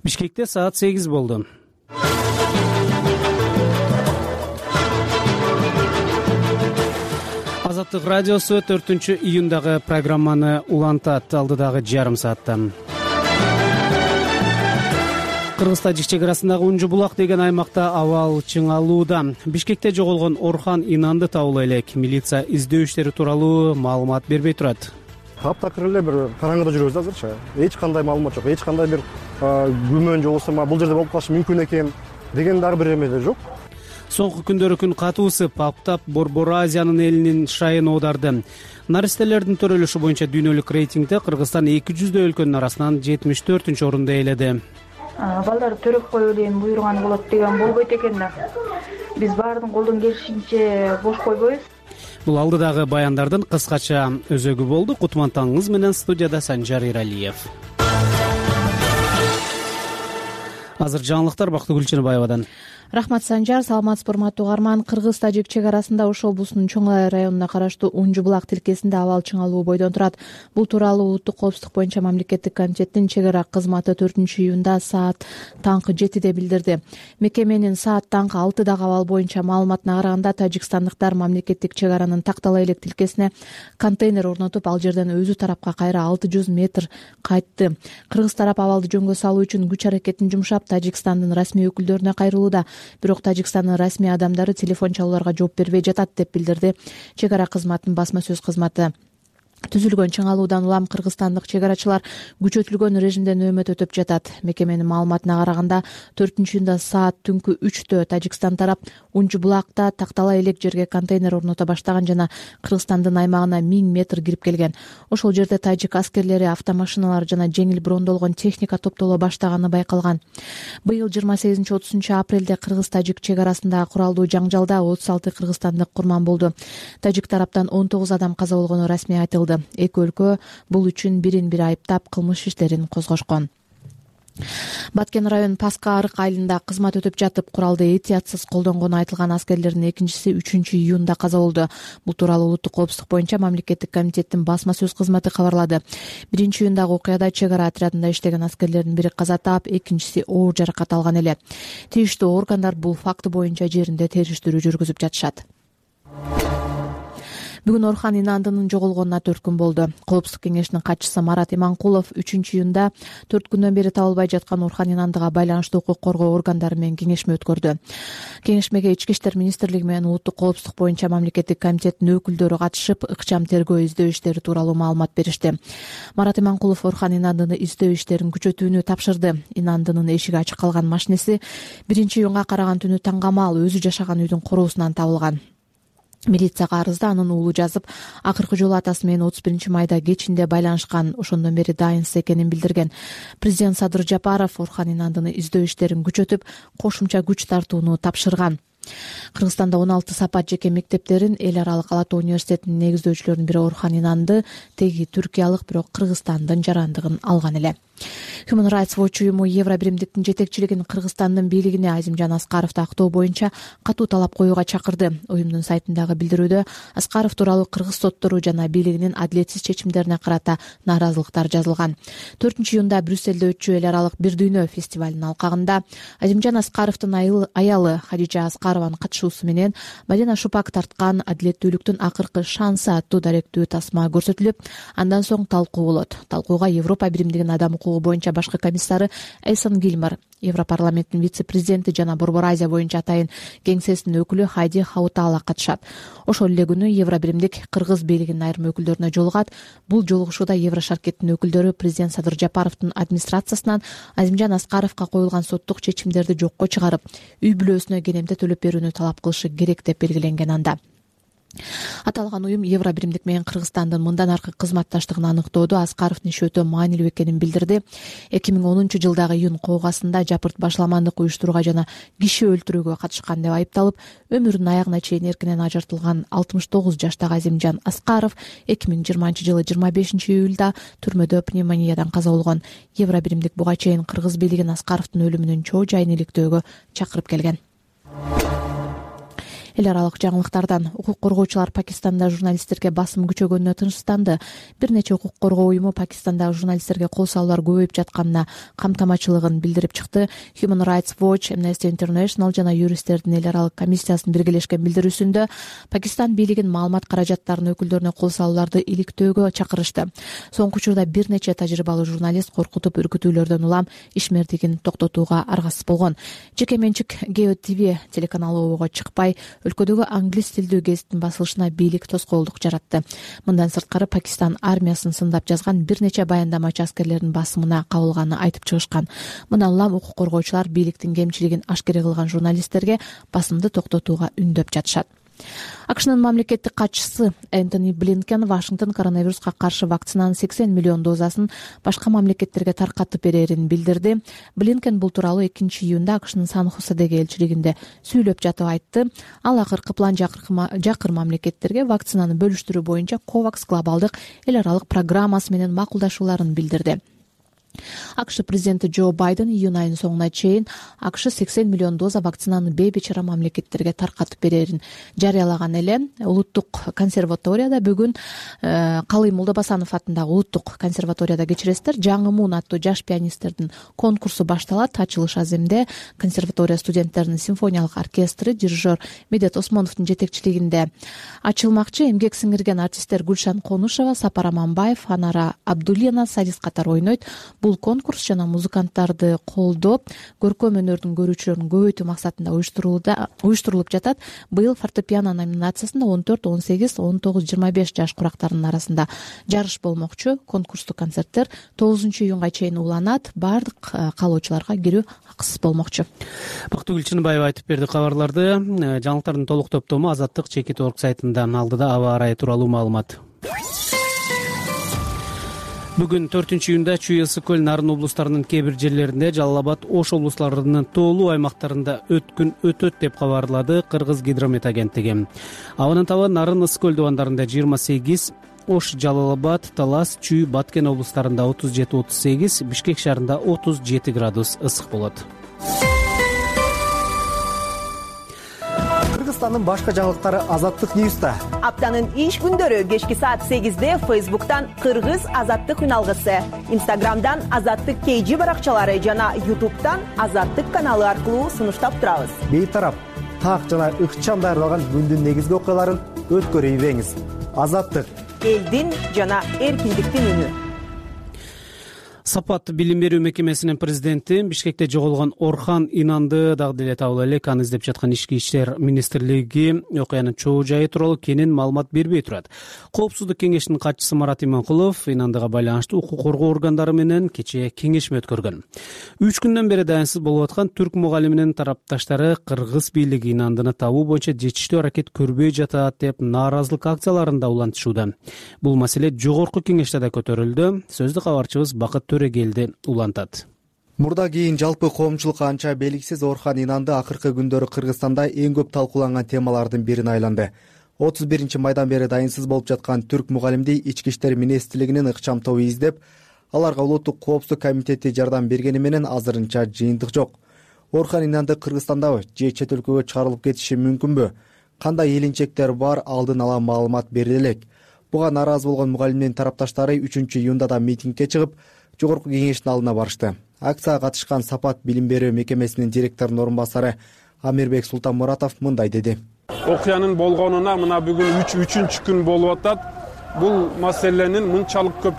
Бишкекте саат 8 болду. Азаттык радиосу 4-июндагы программаны улантат алдыдагы жарым саатта. Кыргыз-Тажик чек арасындагы Унжу булак деген аймакта абал чыңалууда. Бишкекте жоголгон Орхан Инанды табыла элек. Милиция издөө иштери тууралуу маалымат бербей турат. Таптакыр эле бир караңгыда жүрөбүз азырчы. Эч кандай маалымат жок, эч кандай бир күмөн же болбосо бул жерде болуп калышы мүмкүн экен деген дагы бир эмелер жок. Соңку күндөрү күн катуу ысып, аптап Борбор Азиянын элинин шайын оодарды. Наристелердин төрөлүшү боюнча дүйнөлүк рейтингде Кыргызстан 200 өлкөнүн арасынан 74-орунду ээледи. Балдарды төрөп коюу деген буйруган болот деген болбойт экен да. Биз баардын колдон келишинче бош койбойбуз. Бул алдыдагы баяндардын кыскача өзөгү болду. Кутмантаңыңыз менен студияда Санжар Иралиев. Азыр жаңылыктар Бактыгүл Чыныбаевадан. Рахмат Санжар, саламатсызбы урматтуу угарман. Кыргыз-Тажик чек арасында Ош облусунун Чоң Ай районуна караштуу Унжу булак тилкесинде абал чыңалуу бойдон турат. Бул тууралуу улуттук коопсуздук боюнча мамлекеттик комитеттин чек ара кызматы 4-июнда саат таңкы 7-де билдирди. Мекеменин саат таңкы 6дагы абал боюнча маалыматына караганда тажикстандыктар мамлекеттик чек аранын Тактала элек тилкесине контейнер орнотуп, ал жерден өзү тарапка кайра 600 метр кайтты. Кыргыз тарап абалды жөнгө салуу үчүн күч аракетин жумшап, Тажикстандын расмий өкүлдөрүнө кайрылууда. Бирок Тажикстандын расмий адамдары телефон чалууларга жооп бербей жатат деп билдирди чек ара кызматынын басма сөз кызматы. Түзүлгөн чыңалуудан улам кыргызстандык чек арачылар күчөтүлгөн режимде нөөмөт өтөп жатат. Мекеменин маалыматына караганда 4-июнда саат түнкү 3-тө Тажикстан тарап Унжу булакта Тактала элек жерге контейнер орното баштаган жана Кыргызстандын аймагына 1000 метр кирип келген. Ошол жерде тажик аскерлери, автомашиналар жана жеңил брондолгон техника топтоло баштаганы байкалган. Быйыл 28-30 апрелде Кыргыз-Тажик чек арасындагы куралдуу жаңжалда 36 кыргызстандык курман болду. Тажик тараптан 19 адам каза болгону расмий айтылды. Эки өлкө бул үчүн бирин-бири айыптап кылмыш иштерин козгошкон. Баткен район Паска арык айылында кызмат өтүп жатып, куралды этиятсыз колдонгону айтылган аскерлердин экинчиси 3-июнда каза болду. Бул тууралуу улуттук коопсуздук боюнча мамлекеттик комитеттин басма сөз кызматы кабарлады. 1-июндагы окуяда чек ара отрядында иштеген аскерлердин бири каза таап, экинчиси оор жаракат алган эле. Тийиштүү органдар бул факты боюнча жеринде териштирүү жүргүзүп жатышат. Бүгүн Орхан Инандынын жоголгонуна 4 күн болду. Коопсуздук кеңешинин катчысы Марат Иманкулов 3-июнда 4 күндөн бери табылбай жаткан Орхан Инандыга байланыштуу укук коргоо органдары менен кеңешме өткөрдү. Кеңешмеге Ички иштер министрлиги менен улуттук коопсуздук боюнча мамлекеттик комитеттин өкүлдөрү катышып, ыкчам тергөө издөө иштери тууралуу маалымат беришти. Марат Иманкулов Орхан Инандыны издөө иштерин күчөтүүнү тапшырды. Инандынын эшиги ачык калган машинеси 1-июнга караган түнү таңгамал өзү жашаган үйдүн короосунан табылган. Милицияга арызда анын уулу жазып, акыркы жолу атасы менен 31-майда кечинде байланышкан, ошондон бери дайынсыз экенин билдирген. Президент Садыр Жапаров Орхан Инандыны издөө иштерин күчөтүп, кошумча күч тартууну тапшырган. Кыргызстанда 16 сапат жеке мектептерин эл аралык Ала Тоо университетинин негиздөөчүлөрүнүн бири Орхан Инанды теги түркиялык, бирок Кыргызстандын жарандыгын алган эле. Human Rights Watch уюму Евро биримдиктин жетекчилигин Кыргызстандын бийлигине Азимжан Аскаровду актоо боюнча катуу талап коюуга чакырды. Уюмдун сайтындагы билдирүүдө Аскаров тууралуу кыргыз соттору жана бийлигинин адилетсиз чечимдерине карата нааразылыктар жазылган. 4-июнда Брюссельде өтчү эл аралык Бир дүйнө фестивалынын алкагында Азимжан Аскаровдун аялы Хадижа Аскарованын катышуусу менен Мадина Шупак тарткан адилеттүүлүктүн акыркы шансы аттуу даректүү тасма көрсөтүлүп, андан соң талкуу болот. Талкууга Европа биримдигинин адам укугу боюнча башкы комиссары Эйсон Гилмар, Европарламенттин вице-президенти жана Борбор Азия боюнча атайын кеңсесинин өкүлү Хайди Хаутала катышат. Ошол эле күнү Евро биримдик кыргыз бийлигинин айрым өкүлдөрүнө жолугат. Бул жолугушууда Еврошаркеттин өкүлдөрү президент Садыр Жапаровдун администрациясынан Азимжан Аскаровго коюлган соттук чечимдерди жокко чыгарып, үй бүлөсүнө кенемде төлөп берүүнү талап кылышы керек деп белгиленген анда. Аталган уюм Евро биримдик менен Кыргызстандын мындан аркы кызматташтыгын аныктоодо Аскаровдун иши өтө маанилүү экенин билдирди. 2010-жылдагы июнь коогасында жапырт башламандык уюштурууга жана киши өлтүрүүгө катышкан деп айыпталып, өмүрүнүн аягына чейин эркинен ажыртылган 69 жаштагы Азимжан Аскаров 2020-жылы 25-июлда түрмөдө пневмониядан каза болгон. Евро биримдик буга чейин кыргыз бийлигин Аскаровдун өлүмүнүн чоо жайын иликтөөгө чакырып келген. Эл аралык жаңылыктардан укук коргоочулар Пакистанда журналисттерге басым күчөгөнүнө тынчсызданды. Бир нече укук коргоо уюму Пакистандагы журналисттерге кол салуулар көбөйүп жатканына камтамачылыгын билдирип чыкты. Human Rights Watch, Amnesty International жана юристтердин эл аралык комиссиясынын биргелешкен билдирүүсүндө Пакистан бийлигин маалымат каражаттарынын өкүлдөрүнө кол салууларды иликтөөгө чакырышты. Соңку учурда бир нече тажрыйбалуу журналист коркутуп үркүтүүлөрдөн улам ишмердигин токтотууга аргасыз болгон. Жеке менчик Geo TV телеканалы обого чыкпай, өлкөдөгү англис тилдүү гезиттин басылышына бийлик тоскоолдук жаратты. Мындан сырткары Пакистан армиясын сындап жазган бир нече баяндамачы аскерлердин басымына кабылганын айтып чыгышкан. Мындан улам укук коргоочулар бийликтин кемчилигин ашкере кылган журналисттерге басымды токтотууга үндөп жатышат. АКШнын мамлекеттик катчысы Энтони Блинкен Вашингтон коронавируска каршы вакцинанын 80 миллион дозасын башка мамлекеттерге таркатып берерин билдирди. Блинкен бул тууралуу 2-июнда АКШнын Сан-Хоседеги элчилигинде сүйлөп жатып айтты. Ал акыркы план жакыр мамлекеттерге вакцинаны бөлүштүрүү боюнча COVAX глобалдык эл аралык программасы менен макулдашууларын билдирди. АКШ президенти Джо Байден июнь айынын соңуна чейин АКШ 80 миллион доза вакцинаны бейбечара мамлекеттерге таркатып берерин жарыялаган эле. Улуттук консерваторияда бүгүн Калый Молдобасанов атындагы улуттук консерваторияда кечиресиздер, жаңы муун аттуу жаш пианисттердин конкурсу башталат. Ачылыш аземде консерватория студенттеринин симфониялык оркестри дирижер Медет Осмоновдун жетекчилигинде ачылмакчы. Эмгек сиңирген артисттер Гүлшан Конушева, Сапар Аманбаев, Анара Абдуллина, Садис катары ойнойт. Бул конкурс жана музыканттарды колдоп, көркөм өнөрдүн көрүүчүлөрүн көбөйтүү максатында уюштурулуп жатат. Быйыл фортепиано номинациясында 14, 18, 19, 25 жаш курактарынын арасында жарыш болмокчу. Конкурстук концерттер 9-июнга чейин уланат. Бардык каалоочуларга кирүү акысыз болмокчу. Бактыгүл Чыныбаева айтып берди кабарларды. Жаңылыктардын толук топтому Азаттык Чекит.org сайтында алдыда аба ырайы тууралуу маалымат. Бүгүн 4-июнда Чүй, Ысык көл, Нарын облустарынын кээ бир жерлеринде, Жалал Абад, Ош облустарынын тоолуу аймактарында өткүн өтөт деп кабарлады Кыргыз гидромет агенттиги. Абанын табы Нарын, Ысык көл дубандарында 28, Ош, Жалал Абад, Талас, Чүй, Баткен облустарында 37-38, Бишкек шаарында 37 градус ысык болот. Кыргызстандын башка жаңылыктары Азаттык Ньюста. Аптанын иш күндөрү кечки саат 8-де Facebook'тан Кыргыз Азаттык үналгысы, Instagram'дан Азаттык KG баракчалары жана YouTube'тан Азаттык каналы аркылуу сунуштап турабыз. Бейтарап, так жана ыкчам даярдалган күндүн негизги окуяларын өткөрүп ийбеңиз. Азаттык Элдин жана эркиндиктин үнү. Сапат билим берүү мекемесинин президенти Бишкекте жоголгон Орхан Инанды дагы деле табыла элек. Аны издеп жаткан Ички иштер министрлиги окуянын чоо жайы тууралуу кенен маалымат бербей турат. Коопсуздук кеңешинин катчысы Марат Иманкулов Инандыга байланыштуу укук коргоо органдары менен кечээ кеңешме өткөргөн. 3 күндөн бери даянсыз болуп аткан түрк мугалиминин тарапташтары Кыргыз бийлиги Инандыны табуу боюнча жетиштүү аракет көрбөй жатат деп нааразылык акцияларында улантышууда. Бул маселе жогорку кеңеште да көтөрүлдү. Сөздү кабарчыбыз Бакыт Төрегелди улантат. Мурда кийин жалпы коомчулукка анча белгисиз Орхан Инанды акыркы күндөрү Кыргызстанда эң көп талкууланган темалардын бирине айланды. 31 майдан бери дайынсыз болуп жаткан түрк мугалимди Ички иштер министрлигинин ыкчам тобу издеп, аларга улуттук коопсуздук комитети жардам бергени менен азырынча жыйынтык жок. Орхан Инанды Кыргызстандабы же чет өлкөгө чыгарылып кетиши мүмкүнбү? Кандай илинчектер бар, алдын ала маалымат бериле элек. Буга нааразы болгон мугалимдин тарапташтары 3-июнда да митингге чыгып, жогорку кеңештин алдына барышты. Акцияга катышкан Сапат билим берүү мекемесинин директорунун орун басары Амирбек Султанмуратов мындай деди. Окуянын болгонуна мына бүгүн 3-үчүнчү күн болуп атат. Бул маселенин мынчалык көп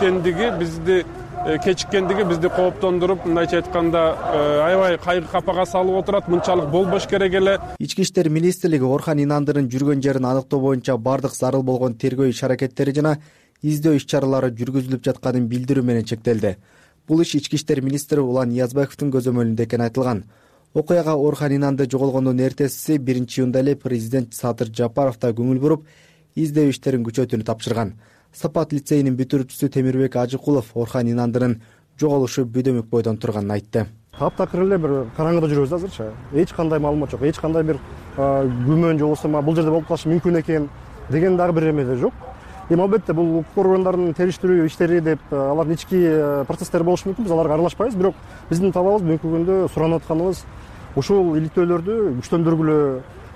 кечиккендиги бизди кооптондуруп, мындайча айтканда, аябай кайгы капага салып отурат. Мынчалык болбош керек эле. Ички иштер министрлиги Орхан Инандынын жүргөн жерин аныктоо боюнча бардык зарыл болгон тергөө иш-аракеттери жана издөө иш-чаралары жүргүзүлүп жатканын билдирүү менен чектелди. Бул иш Ички иштер министри Улан Ниязбековдун көзөмөлүндө экени айтылган. Окуяга Орхан Инанды жоголгондун эртеси 1-июнда эле президент Садыр Жапаров да көңүл буруп, издөө иштерин күчөтүүнү тапшырган. Сапат лицейинин бүтүрүүчүсү Темирбек Ажыкулов Орхан Инандынын жоголушу бүдөмүк бойдон турганын айтты. Таптакыр эле бир караңгыда жүрөбүз азырча. Эч кандай маалымат жок, эч кандай бир күмөн же болбосо бул жерде болуп калышы мүмкүн экен деген дагы бир эме жок. Албетте бул укук органдарынын териштирүү иштери деп алардын ички процесстери болушу мүмкүн. Биз аларга аралашпайбыз, бирок биздин табабыз бүгүнкү күндө суранып атканыбыз ушул иликтөөлөрдү күчтөндүргүлө,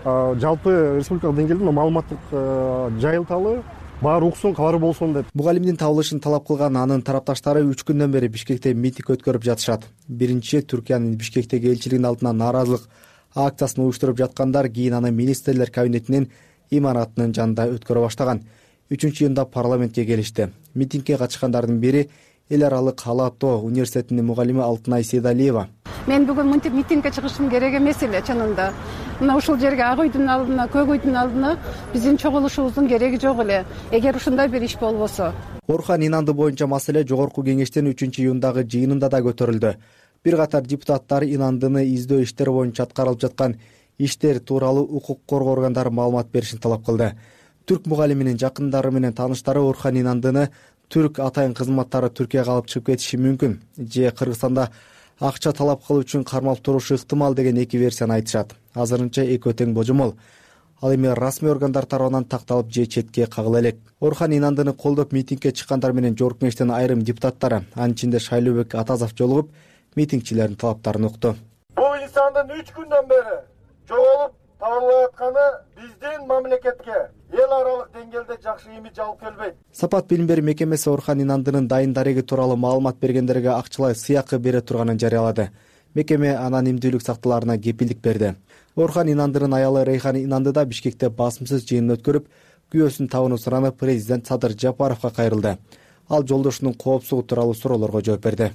жалпы республикалык деңгээлде маалыматтык жайылталы баары уксун, кабар болсун деп. Мугалимдин табылышын талап кылган анын тарапташтары 3 күндөн бери Бишкекте митинг өткөрүп жатышат. Биринчи, Түркиянын Бишкектеги элчилигинин алдына нааразылык акциясын уюштуруп жаткандар кийин аны министрлер кабинетинин имаратынын жанында өткөрө баштаган. 3-июнда парламентке келишти. Митингге катышкандардын бири эл аралык Ала-Тоо университетинин мугалими Алтынай Сейдалиева. Мен бүгүн мынтип митингге чыгышым керек эмес эле чынында. Мына ушул жерге ак үйдүн алдына, көк үйдүн алдына биздин чогулушубуздун кереги жок эле. Эгер ушундай бир иш болбосо. Орхан Инанды боюнча маселе жогорку кеңештин 3-июндагы жыйынында да көтөрүлдү. Бир катар депутаттар Инандыны издөө иштери боюнча аткарылып жаткан иштер тууралуу укук коргоо органдары маалымат беришин талап кылды. Түрк мугалиминин жакындары менен тааныштары Орхан Инандыны түрк атайын кызматтары Түркияга алып чыгып кетиши мүмкүн же Кыргызстанда акча талап кылуу үчүн кармалып турушу ыктымал деген эки версияны айтышат. Азырынча экөө тең божомол. Ал эми расмий органдар тарабынан такталып же четке кагыла элек. Орхан Инандыны колдоп митингге чыккандар менен жогорку кеңештин айрым депутаттары, анын ичинде Шайлообек Атазов жолугуп, митингчилердин талаптарын укту. Бул инсандын 3 күндөн бери жоголуп табылып атканы биздин мамлекетке эл аралык деңгээлде жакшы имидж алып келбейт. Сапат билим берүү мекемеси Орхан Инандынын дайын дареги тууралуу маалымат бергендерге акчалай сыйакы бере турганын жарыялады. Мекеме анонимдүүлүк сакталаарына кепилдик берди. Орхан Инандынын аялы Рейхан Инанды да Бишкекте басымсыз жыйын өткөрүп, күйөөсүн табууну суранып, президент Садыр Жапаровго кайрылды. Ал жолдошунун коопсуздугу тууралуу суроолорго жооп берди.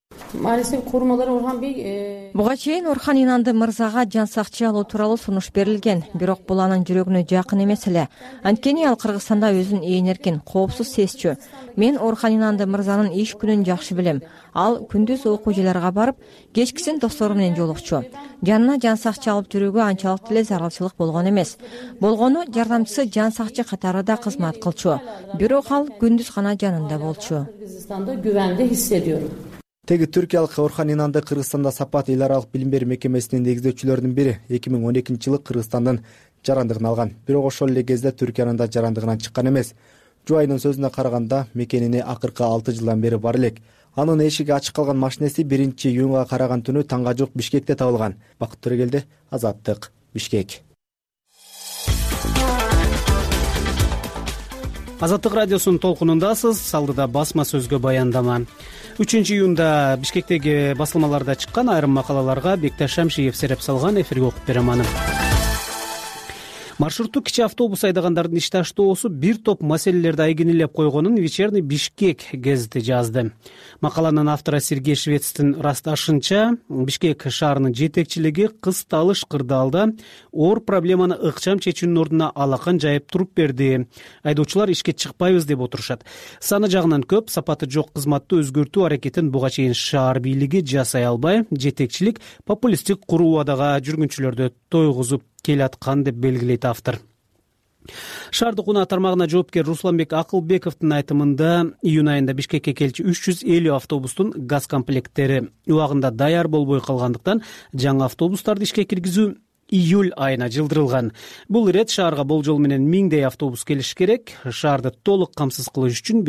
Буга чейин Орхан Инанды мырзага жан сакчы алуу тууралуу сунуш берилген, бирок бул анын жүрөгүнө жакын эмес эле. Анткени ал Кыргызстанда өзүн ээн эркин, коопсуз сезчү. Мен Орхан Инанды мырзанын иш күнүн жакшы билем. Ал күндүз окуу жайларга барып, кечкисин достору менен жолукчу. Жанына жан сакчы алып жүрүүгө анчалык деле зарылчылык болгон эмес. Болгону жардамчысы жан сакчы катары да кызмат кылчу. Бирок ал күндүз гана жанында болчу. Кыргызстанда güvende hissediyorum. Теги түркиялык Орхан Инанды Кыргызстанда Сапат эл аралык билим берүү мекемесинин негиздөөчүлөрүнүн бири 2012-жылы Кыргызстандын жарандыгын алган. Бирок ошол эле кезде Түркиянын да жарандыгынан чыккан эмес. Жубайынын сөзүнө караганда, мекенине акыркы 6 жылдан бери бар элек. Анын эшиги ачык калган машинеси 1-июнга караган түнү таңга жук Бишкекте табылган. Бакыт Төрөгелди, Азаттык, Бишкек. Азаттык радиосунун толкунундасыз. Алдыда басма сөзгө баяндама. 3-июнда Бишкектеги басылмаларда чыккан айрым макалаларга Бекташ Шамшиев сереп салган. Эфирге окуп берем аны. Маршруттук кичи автобус айдагандардын иш таштоосу бир топ маселелерди айгинелеп койгонун Вечерний Бишкек гезити жазды. Макаланын автору Сергей Швецтин расташынча, Бишкек шаарынын жетекчилиги кысталыш кырдаалда оор проблеманы ыкчам чечүүнүн ордуна алакан жайып туруп берди. Айдоочулар ишке чыкпайбыз деп отурушат. Саны жагынан көп, сапаты жок кызматты өзгөртүү аракетин буга чейин шаар бийлиги жасай албай, жетекчилик популисттик куруубадага жүргүнчүлөрдү тойгузуп келаткан деп белгилейт автор. Шаардык унаа тармагына жоопкер Русланбек Акылбековдун айтымында, июнь айында Бишкекке келчү 350 автобустун газ комплекттери убагында даяр болбой калгандыктан жаңы автобустарды ишке киргизүү июль айына жылдырылган. Бул ирет шаарга болжол менен 1000 автобус келиш керек. Шаарды толук камсыз кылыш үчүн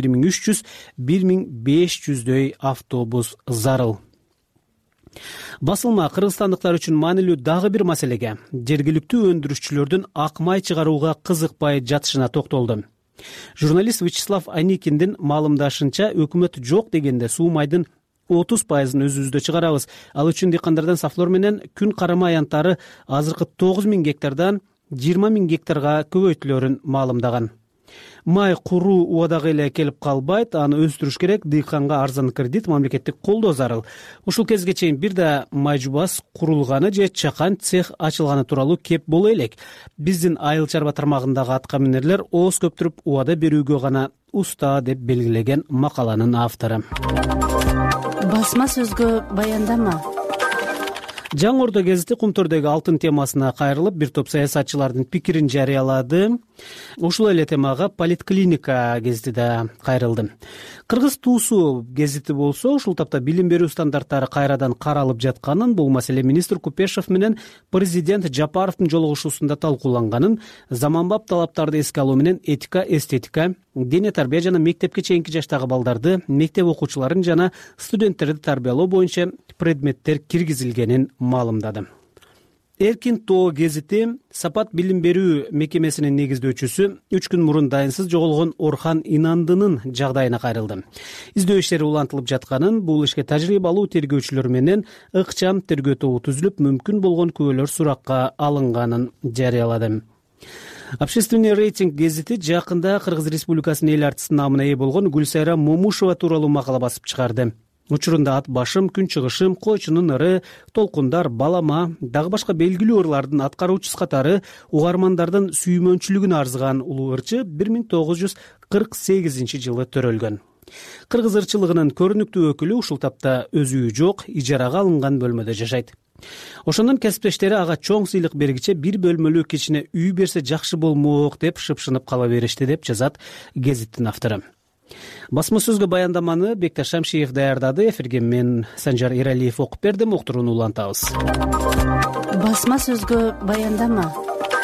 1300-1500 автобус зарыл. Басылма кыргызстандыктар үчүн маанилүү дагы бир маселеге, жергиликтүү өндүрүшчүлөрдүн ак май чыгарууга кызыкпай жатышына токтолду. Журналист Вячеслав Аникиндин маалымдашынча, өкмөт жок дегенде суу майдын 30%-ын өзүбүздө чыгарабыз. Ал үчүн дыйкандардан сафлор менен күн карама аянттары азыркы 9000 гектардан 20000 гектарга көбөйтүлөрүн маалымдаган. Май куруу убадагы эле келип калбайт, аны өстүрүш керек, дыйканга арзан кредит, мамлекеттик колдоо зарыл. Ушул кезге чейин бир да май жубас курулганы же чакан цех ачылганы тууралуу кеп боло элек. Биздин айыл чарба тармагындагы аткаминерлер ооз көптүрүп убада берүүгө гана уста деп белгилеген макаланын автору. Басма сөзгө баяндама. Жаңы Ордо гезити Кумтөрдөгү алтын темасына кайрылып, бир топ саясатчылардын пикирин жарыялады. Ушул эле темага Политклиника гезити да кайрылды. Кыргыз туусу гезити болсо, ушул тапта билим берүү стандарттары кайрадан каралып жатканын, бул маселе министр Купешев менен президент Жапаровдун жолугушуусунда талкууланганын, заманбап талаптарды эске алуу менен этика, эстетика, дене тарбия жана мектепке чейинки жаштагы балдарды, мектеп окуучуларын жана студенттерди тарбиялоо боюнча предметтер киргизилгенин маалымдады. Эркин тоо гезити Сапат билим берүү мекемесинин негиздөөчүсү 3 күн мурун дайынсыз жоголгон Орхан Инандынын жагдайына кайрылды. Издөө иштери улантылып жатканын, бул ишке тажрыйбалуу тергөөчүлөр менен ыкчам тергөө тобу түзүлүп, мүмкүн болгон күбөлөр суракка алынганын жарыялады. Общественный рейтинг гезити жакында Кыргыз Республикасынын эл артисти намына ээ болгон Гүлсайра Момушова тууралуу макала басып чыгарды. Учурунда ат башым, күн чыгышым, койчунун ыры, толкундар, балама, дагы башка белгилүү ырлардын аткаруучусу катары угармандардын сүймөнчүлүгүн арзыган улуу ырчы 1948 жылы төрөлгөн. Кыргыз ырчылыгынын көрүнүктүү өкүлү ушул тапта өз үйү жок, ижарага алынган бөлмөдө жашайт. Ошондон кесиптештери ага чоң сыйлык бергиче бир бөлмөлүү кичине үй берсе жакшы болмок деп шыпшынып кала беришти, деп жазат гезиттин автору. Басма сөзгө баяндаманы Бекташ Шамшиев даярдады. Эфирге мен Санжар Иралиев окуп бердим. Уктурууну улантабыз. Басма сөзгө баяндама.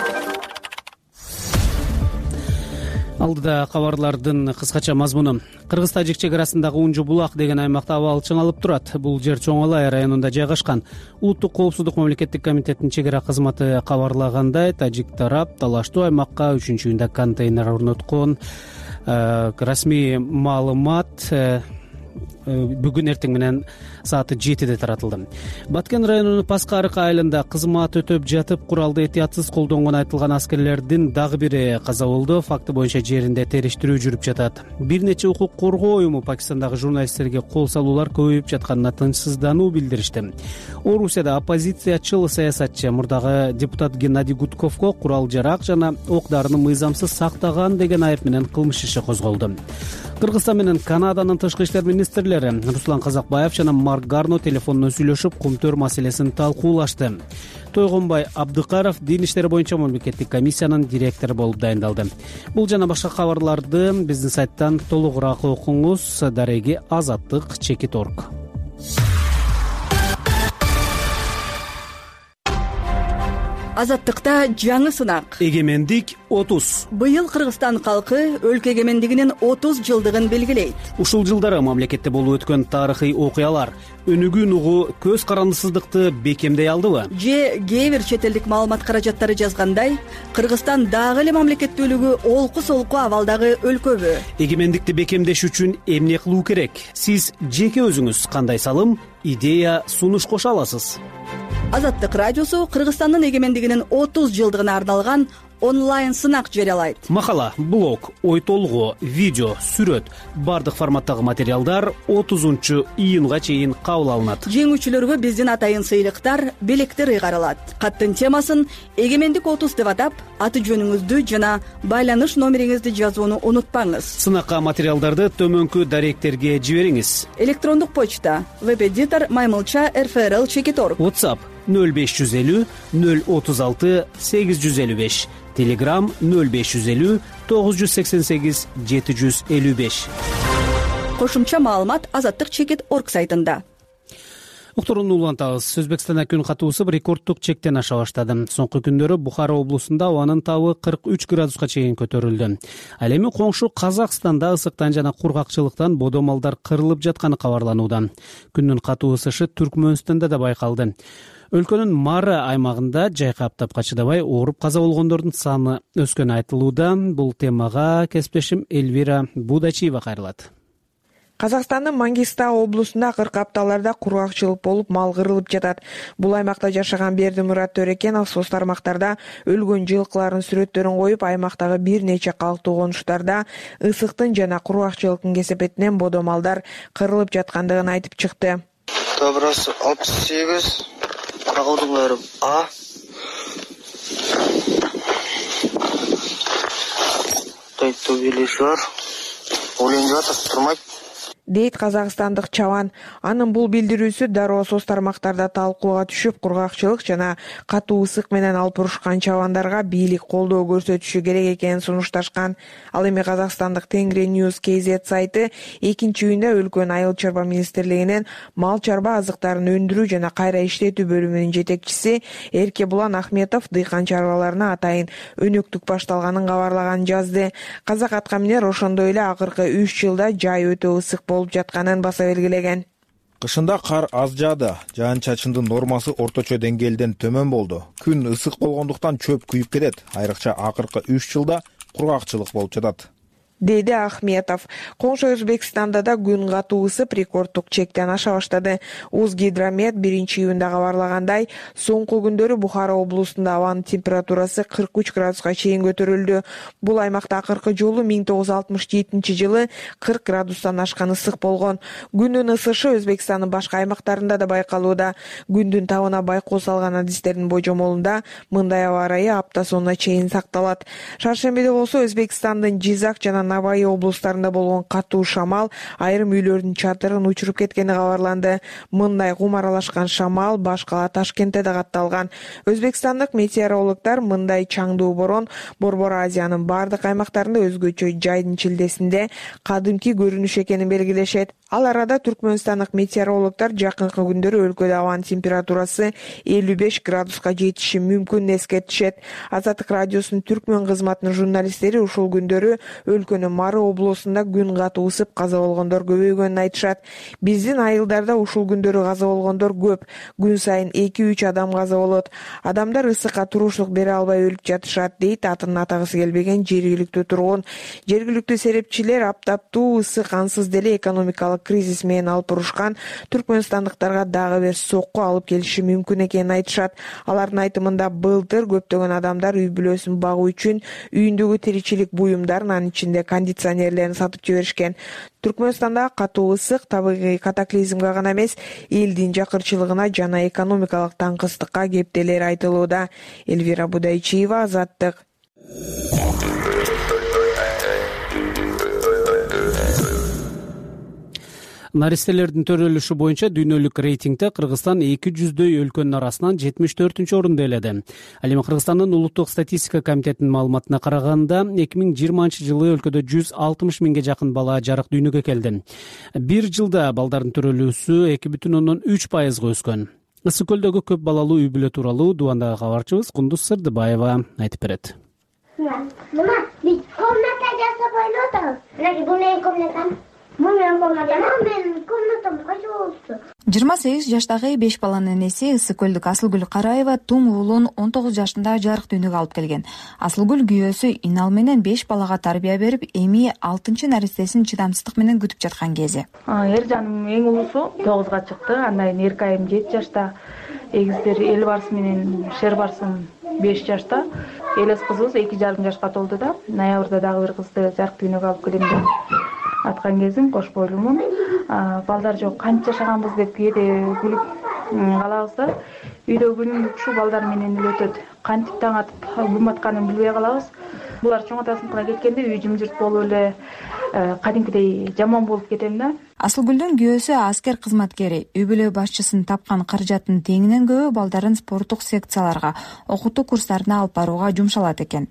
Алдыда кабарлардын кыскача мазмуну. Кыргыз-Тажик чек арасындагы Унжу булак деген аймакта абал чыңалып турат. Бул жер Чоң Алай районунда жайгашкан. Улуттук коопсуздук мамлекеттик комитетинин чек ара кызматы кабарлагандай, тажик тарап талаштуу аймакка 3-үйүндө контейнер орноткон. Расмий маалымат бүгүн эртең менен сааты 7-де таратылды. Баткен районунун Паска Арык айылында кызмат өтөп жатып куралды этиятсыз колдонгон айтылган аскерлердин дагы бири каза болду. Факты боюнча жеринде териштирүү жүрүп жатат. Бир нече укук коргоо уюму Пакистандагы журналисттерге кол салуулар көбөйүп жатканына тынчсыздануу билдиришти. Орусияда оппозициячыл саясатчы мурдагы депутат Геннадий Гудковго курал жарак жана ок дарыны мыйзамсыз сактаган деген айып менен кылмыш иши козголду. Кыргызстан менен Канаданын тышкы иштер министрлери Руслан Казакбаев жана Марк Гарно телефондон сүйлөшүп, кумтөр маселесин талкуулашты. Тойгонбай Абдыкаров дин иштери боюнча мамлекеттик комиссиянын директору болуп дайындалды. Бул жана башка кабарларды биздин сайттан толугураак окуңуз. Дареги Азаттык Чекит.org. Азаттыкта жаңы сынак. Эгемендик 30. Быйыл Кыргызстан калкы өлкө эгемендигинин 30 жылдыгын белгилейт. Ушул жылдары мамлекетте болуп өткөн тарыхый окуялар өнүгүүн угу көз карандысыздыкты бекемдей алдыбы? Же кээ бир чет элдик маалымат каражаттары жазгандай, Кыргызстан дагы эле мамлекеттүүлүгү олку-солку абалдагы өлкөбү? Эгемендикти бекемдеш үчүн эмне кылуу керек? Сиз жеке өзүңүз кандай салым, идея, сунуш кошо аласыз? Азаттык радиосу Кыргызстандын эгемендигинин 30 жылдыгына арналган онлайн сынак жарыялайт. Макала, блог, ой толгоо, видео, сүрөт, бардык форматтагы материалдар 30-июнга чейин кабыл алынат. Жеңүүчүлөргө биздин атайын сыйлыктар, белектер ыйгарылат. Каттын темасын эгемендик 30 деп атап, аты жөнүңүздү жана байланыш номериңизди жазууну унутпаңыз. Сынакка материалдарды төмөнкү даректерге жибериңиз. Электрондук почта webeditor@rfrl.org. WhatsApp 0550 036 855. Telegram 0550 988 755. Кошумча маалымат Азаттык.org сайтында. Уктурууну улантабыз. Өзбекстанда күн катуусу рекордтук чектен аша баштады. Соңку күндөрү Бухара облусунда абанын табы 43 градуска чейин көтөрүлдү. Ал эми коңшу Казакстанда ысыктан жана кургакчылыктан бодомалдар кырылып жатканы кабарланууда. Күндүн катуу ысышы Түркмөнстанда да байкалды. Өлкөнүн Мары аймагында жайкаптапка чыдабай ооруп каза болгондордун саны өскөнү айтылууда. Бул темага кесиптешим Эльвира Будачиева кайрылат. Казакстандын Мангистау облусунда кырк апталарда кургакчылык болуп мал кырылып жатат. Бул аймакта жашаган Бердимурат Төрекенов соц тармактарда өлгөн жылкылардын сүрөттөрүн коюп, аймактагы бир нече калктуу конуштарда ысыктын жана кургакчылыктын кесепетинен бодомалдар кырылып жаткандыгын айтып чыкты. Добросы 68, кагылдыңдар А. Тайту билишер. Оленжатов турмайт. Дейт казакстандык чабан. Анын бул билдирүүсү дароо соц тармактарда талкууга түшүп, кургакчылык жана катуу ысык менен алпурушкан чабандарга бийлик колдоо көрсөтүшү керек экенин сунушташкан. Ал эми казакстандык Тенгриньюз KZ сайты 2-июнда өлкөнүн айыл чарба министрлигинин мал чарба азыктарын өндүрүү жана кайра иштетүү бөлүмүнүн жетекчиси Эркебулан Ахметов дыйкан чарбаларына атайын өнөктүк башталганын кабарлаганын жазды. Казак аткаминер ошондой эле акыркы 3 жылда жай өтө ысык болуп жатканын баса белгилеген. Кышында кар аз жаады. Жаан-чачындын нормасы орточо деңгээлден төмөн болду. Күн ысык болгондуктан чөп күйүп кетет. Айрыкча акыркы 3 жылда кургакчылык болуп жатат, деди Ахметов. Коңшу Өзбекстанда да күн катуу ысып рекордтук чектен аша баштады. Узгидромет 1-июнда кабарлагандай, соңку күндөрү Бухара облусунда абанын температурасы 43 градуска чейин көтөрүлдү. Бул аймакта акыркы жолу 1967 жылы 40 градустан ашкан ысык болгон. Күндүн ысышы Өзбекстандын башка аймактарында да байкалууда. Күндүн табына байкоо салган адистердин божомолунда мындай аба ырайы апта сонуна чейин сакталат. Шаршембиде болсо Өзбекстандын Жизак жана Навай облустарында болгон катуу шамал айрым үйлөрдүн чатырын учуруп кеткени кабарланды. Мындай кум аралашкан шамал баш кала Ташкентте да катталган. Өзбекстандык метеорологдор мындай чаңдуу борон Борбор Азиянын бардык аймактарында өзгөчө жайдын чилдесинде кадимки көрүнүш экенин белгилешет. Ал арада Түркмөнстандык метеорологдор жакынкы күндөрү өлкөдө абанын температурасы 55 градуска жетиши мүмкүн эскертишет. Азаттык радиосунун Түркмөн кызматынын журналисттери ушул күндөрү өлкөнүн Мары облусунда күн катуу ысып каза болгондор көбөйгөнүн айтышат. Биздин айылдарда ушул күндөрү каза болгондор көп. Күн сайын 2-3 адам каза болот. Адамдар ысыкка туруштук бере албай өлүп жатышат, дейт атынын атагысы келбеген жергиликтүү тургун. Жергиликтүү серепчилер аптаптуу ысык ансыз деле экономикалык кризис менен алып урушкан түркмөнстандыктарга дагы бир сокку алып келиши мүмкүн экенин айтышат. Алардын айтымында былтыр көптөгөн адамдар үй бүлөсүн багуу үчүн үйүндөгү тиричилик буюмдарын, анын ичинде кондиционерлерин сатып жиберишкен. Түркмөнстанда катуу ысык табигый катаклизмге гана эмес, элдин жакырчылыгына жана экономикалык таңкыстыкка кептелери айтылууда. Эльвира Будайчиева, Азаттык. Наристелердин төрөлүшү боюнча дүйнөлүк рейтингде Кыргызстан 200дөй өлкөнүн арасынан 74-орунду ээледи. Ал эми Кыргызстандын улуттук статистика комитетинин маалыматына караганда 2020 жылы өлкөдө 160 миңге жакын бала жарык дүйнөгө келди. Бир жылда балдардын төрөлүүсү 2,3%га өскөн. Ысык көлдөгү көп балалуу үй бүлө тууралуу Дубандагы кабарчыбыз Кундуз Сырдыбаева айтып берет. Мама, биз комната жасап ойлодук. Бул менин комнатам. 28 жаштагы 5 баланын энеси Ысыккөлдүк Асылгүл Караева туң уулун 19 жашында жарык дүйнөгө алып келген. Асылгүл күйөөсү Инал менен 5 балага тарбия берип, эми 6-чы наристесин чыдамсыздык менен күтүп жаткан кези. Эр жаным эң улуусу 9га чыкты. Андан кийин эркайым 7 жашта, эгиздер Элбарс менен Шербарсым 5 жашта. Элес кызыбыз 2,5 жашка толду да. Ноябрда дагы бир кызды жарык дүйнөгө алып келем деп аткан кезим, кош бойлумун. Балдар жок, канча жашаганбыз деп кээде күлүп калабыз да. Үйдө күнүмдүк ушу балдар менен эле өтөт. Кантип таң атып күн батканын билбей калабыз. Булар чоң атасыныкына кеткенде үй жымжырт болуп эле кадимкидей жаман болуп кетем да. Асылгүлдүн күйөөсү аскер кызматкери. Үй бүлө башчысын тапкан каражаттын теңинен көбү балдарын спорттук секцияларга, окутуу курстарына алып барууга жумшалат экен.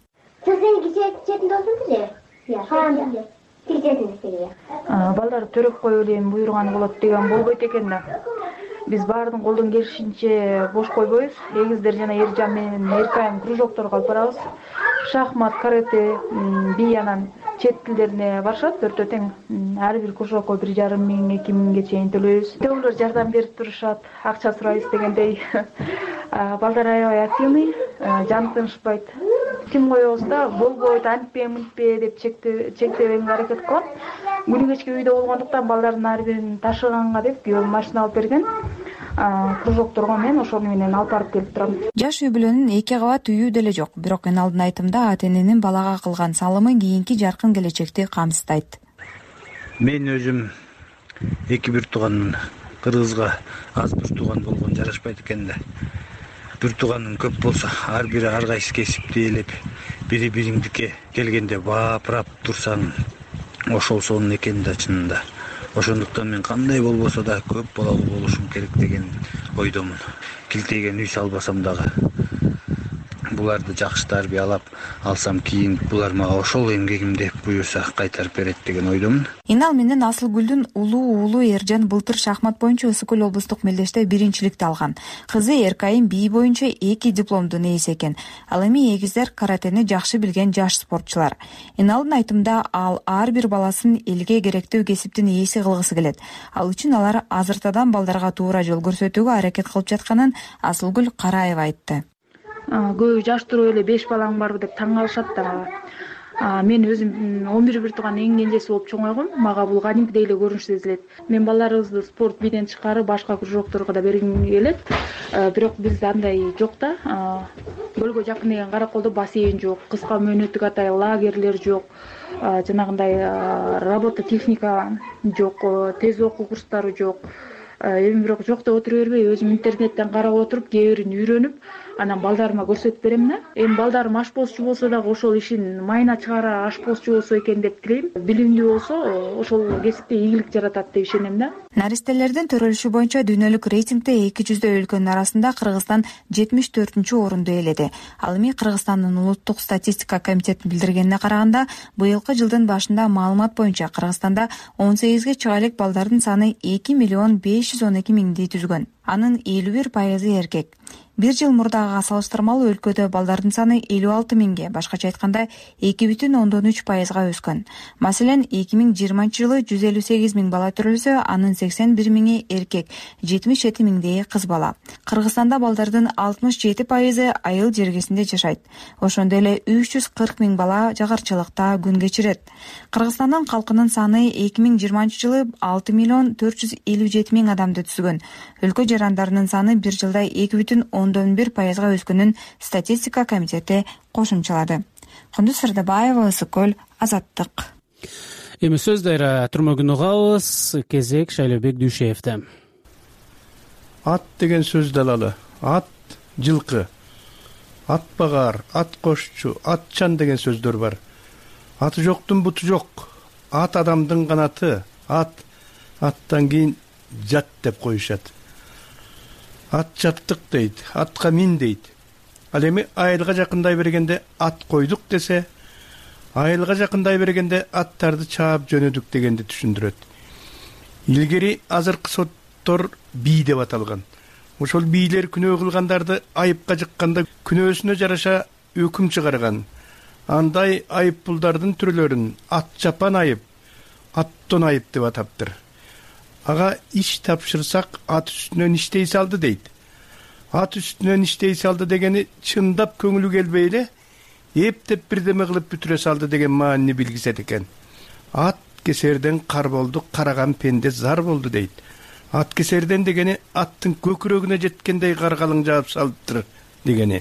Балдар төрөп коюп элем, буйруганы болот деген болбойт экен да. Биз баардын колдон келишинче бош койбойбуз. Эгиздер жана Эржан менен эркайым кружокторго алып барабыз. Шахмат, карате, би анан чет тилдерине барышат, төртөө тең. Ар бир кружокко 1,5 миң, 2 миңге чейин төлөйбүз. Төөлөр жардам берип турушат, акча сурайбыз дегендей. Балдар аябай активный, жаны тынышпайт. Тим коебуз да, болбойт, антпе, мынтпе деп чектебеңге аракет кылам. Күнү кечке үйдө болгондуктан балдардын ар бирин ташыганга деп күйөөм машина алып берген. Кружокторго мен ошону менен алып барып келип турам. Жаш үй бүлөнүн 2 кабат үйү деле жок. Бирок Эналдын айтымда ата-эненин балага кылган салымы кийинки жаркын келечекти камсыздайт. Мен өзүм 2 бир тууганмын. Кыргызга аз бир тууган болгон жарашпайт экен да. Бир тууганың көп болса, ар бири ар кайсы кесипти ээлеп, бири-бириңдикке келгенде баапырап турсаң, ошол сонун экен да чынында. Ошондуктан мен кандай болбосо да көп балалуу болушум керек деген ойдомун. Килтейген үй салбасам дагы буларды жакшы тарбиялап алсам, кийин булар мага ошол эмгегимди буюрса кайтарып берет деген ойдомун. Инал менен Асылгүлдүн улуу уулу Эржан былтыр шахмат боюнча Ысык көл облустук мелдеште биринчиликти алган. Кызы Эркайым бий боюнча 2 дипломдун ээси экен. Ал эми эгиздер каратени жакшы билген жаш спортчулар. Иналдын айтымында ал ар бир баласын элге керектүү кесиптин ээси кылгысы келет. Ал үчүн алар азыртадан балдарга туура жол көрсөтүүгө аракет кылып жатканын Асылгүл Караева айтты. Көбү жаш туруп эле 5 балаң барбы деп таң калышат да. Мен өзүм 11 бир тууган эң кенжеси болуп чоңойгом. Мага бул кадимкидей эле көрүнүш сезилет. Мен балдарыбызды спорт бийден чыкарып башка кружокторго да бергим келет. Бирок бизде андай жок да. Көлгө жакын деген Караколдо бассейн жок, кыска мөөнөттүк атай лагерлер жок. Жанагындай работа техника жок, тез окуу курстары жок. Эми бирок жок деп отура бербей, өзүм интернеттен карап отуруп, кээ бирин үйрөнүп, анан балдарыма көрсөтүп берем да. Эми балдарым ашпозчу болсо дагы ошол ишин майына чыгара ашпозчу болсо экен деп тилейм. Билимдүү болсо, ошол кесипте ийгилик жаратат деп ишенем да. Наристелердин төрөлүшү боюнча дүйнөлүк рейтингде 200 өлкөнүн арасында Кыргызстан 74-орунду ээледи. Ал эми Кыргызстандын улуттук статистика комитетинин билдиргенине караганда, быйылкы жылдын башында маалымат боюнча Кыргызстанда 18ге чыга элек балдардын саны 2.512.000 түзгөн. Анын 51% эркек. Бир жыл мурдагыга салыштырмалуу өлкөдө балдардын саны 56.000ге, башкача айтканда 2,3%га өскөн. Маселен, 2020-жылы 158.000 бала төрөлсө, анын 81.000 эркек, 77.000 кыз бала. Кыргызстанда балдардын 67% айыл жергесинде жашайт. Ошондой эле 340.000 бала жагарчылыкта күн кечирет. Кыргызстандын калкынын саны 2020-жылы 6.457.000 адамды түзгөн. Өлкө жарандарынын саны бир жылда 2,1%га өскөнүн статистика комитети кошумчалады. Кундуз Сырдабаева, Ысык көл, Азаттык. Эми сөз дайра түрмөгүн угабыз. Кезек Шайлообек Дүйшеевде. Ат деген сөз далалы. Ат жылкы. Ат багар, ат кошчу, атчан деген сөздөр бар. Аты жоктун буту жок. Ат адамдын канаты. Аттан кийин жат деп коюшат. Ат жаттык дейт, атка мин дейт. Ал эми айылга жакындай бергенде ат койдук десе, айылга жакындай бергенде аттарды чаап жөнөдүк дегенди түшүндүрөт. Илгери азыркы соттор бий деп аталган. Ошол бийлер күнөө кылгандарды айыпка жыкканда күнөөсүнө жараша өкүм чыгарган. Андай айыппулдардын түрлөрүн ат жапан айып, аттон айып деп атаптыр. Ага иш тапшырсак ат үстүнөн иштей салды дейт. Ат үстүнөн иштей салды дегени чындап көңүлү келбей эле эптеп бирдеме кылып бүтүрө салды деген маанини билгизет экен. Ат кесерден кар болду, караган пенде зар болду дейт. Ат кесерден дегени аттын көкүрөгүнө жеткендей каргалың жаап салыптыр дегени.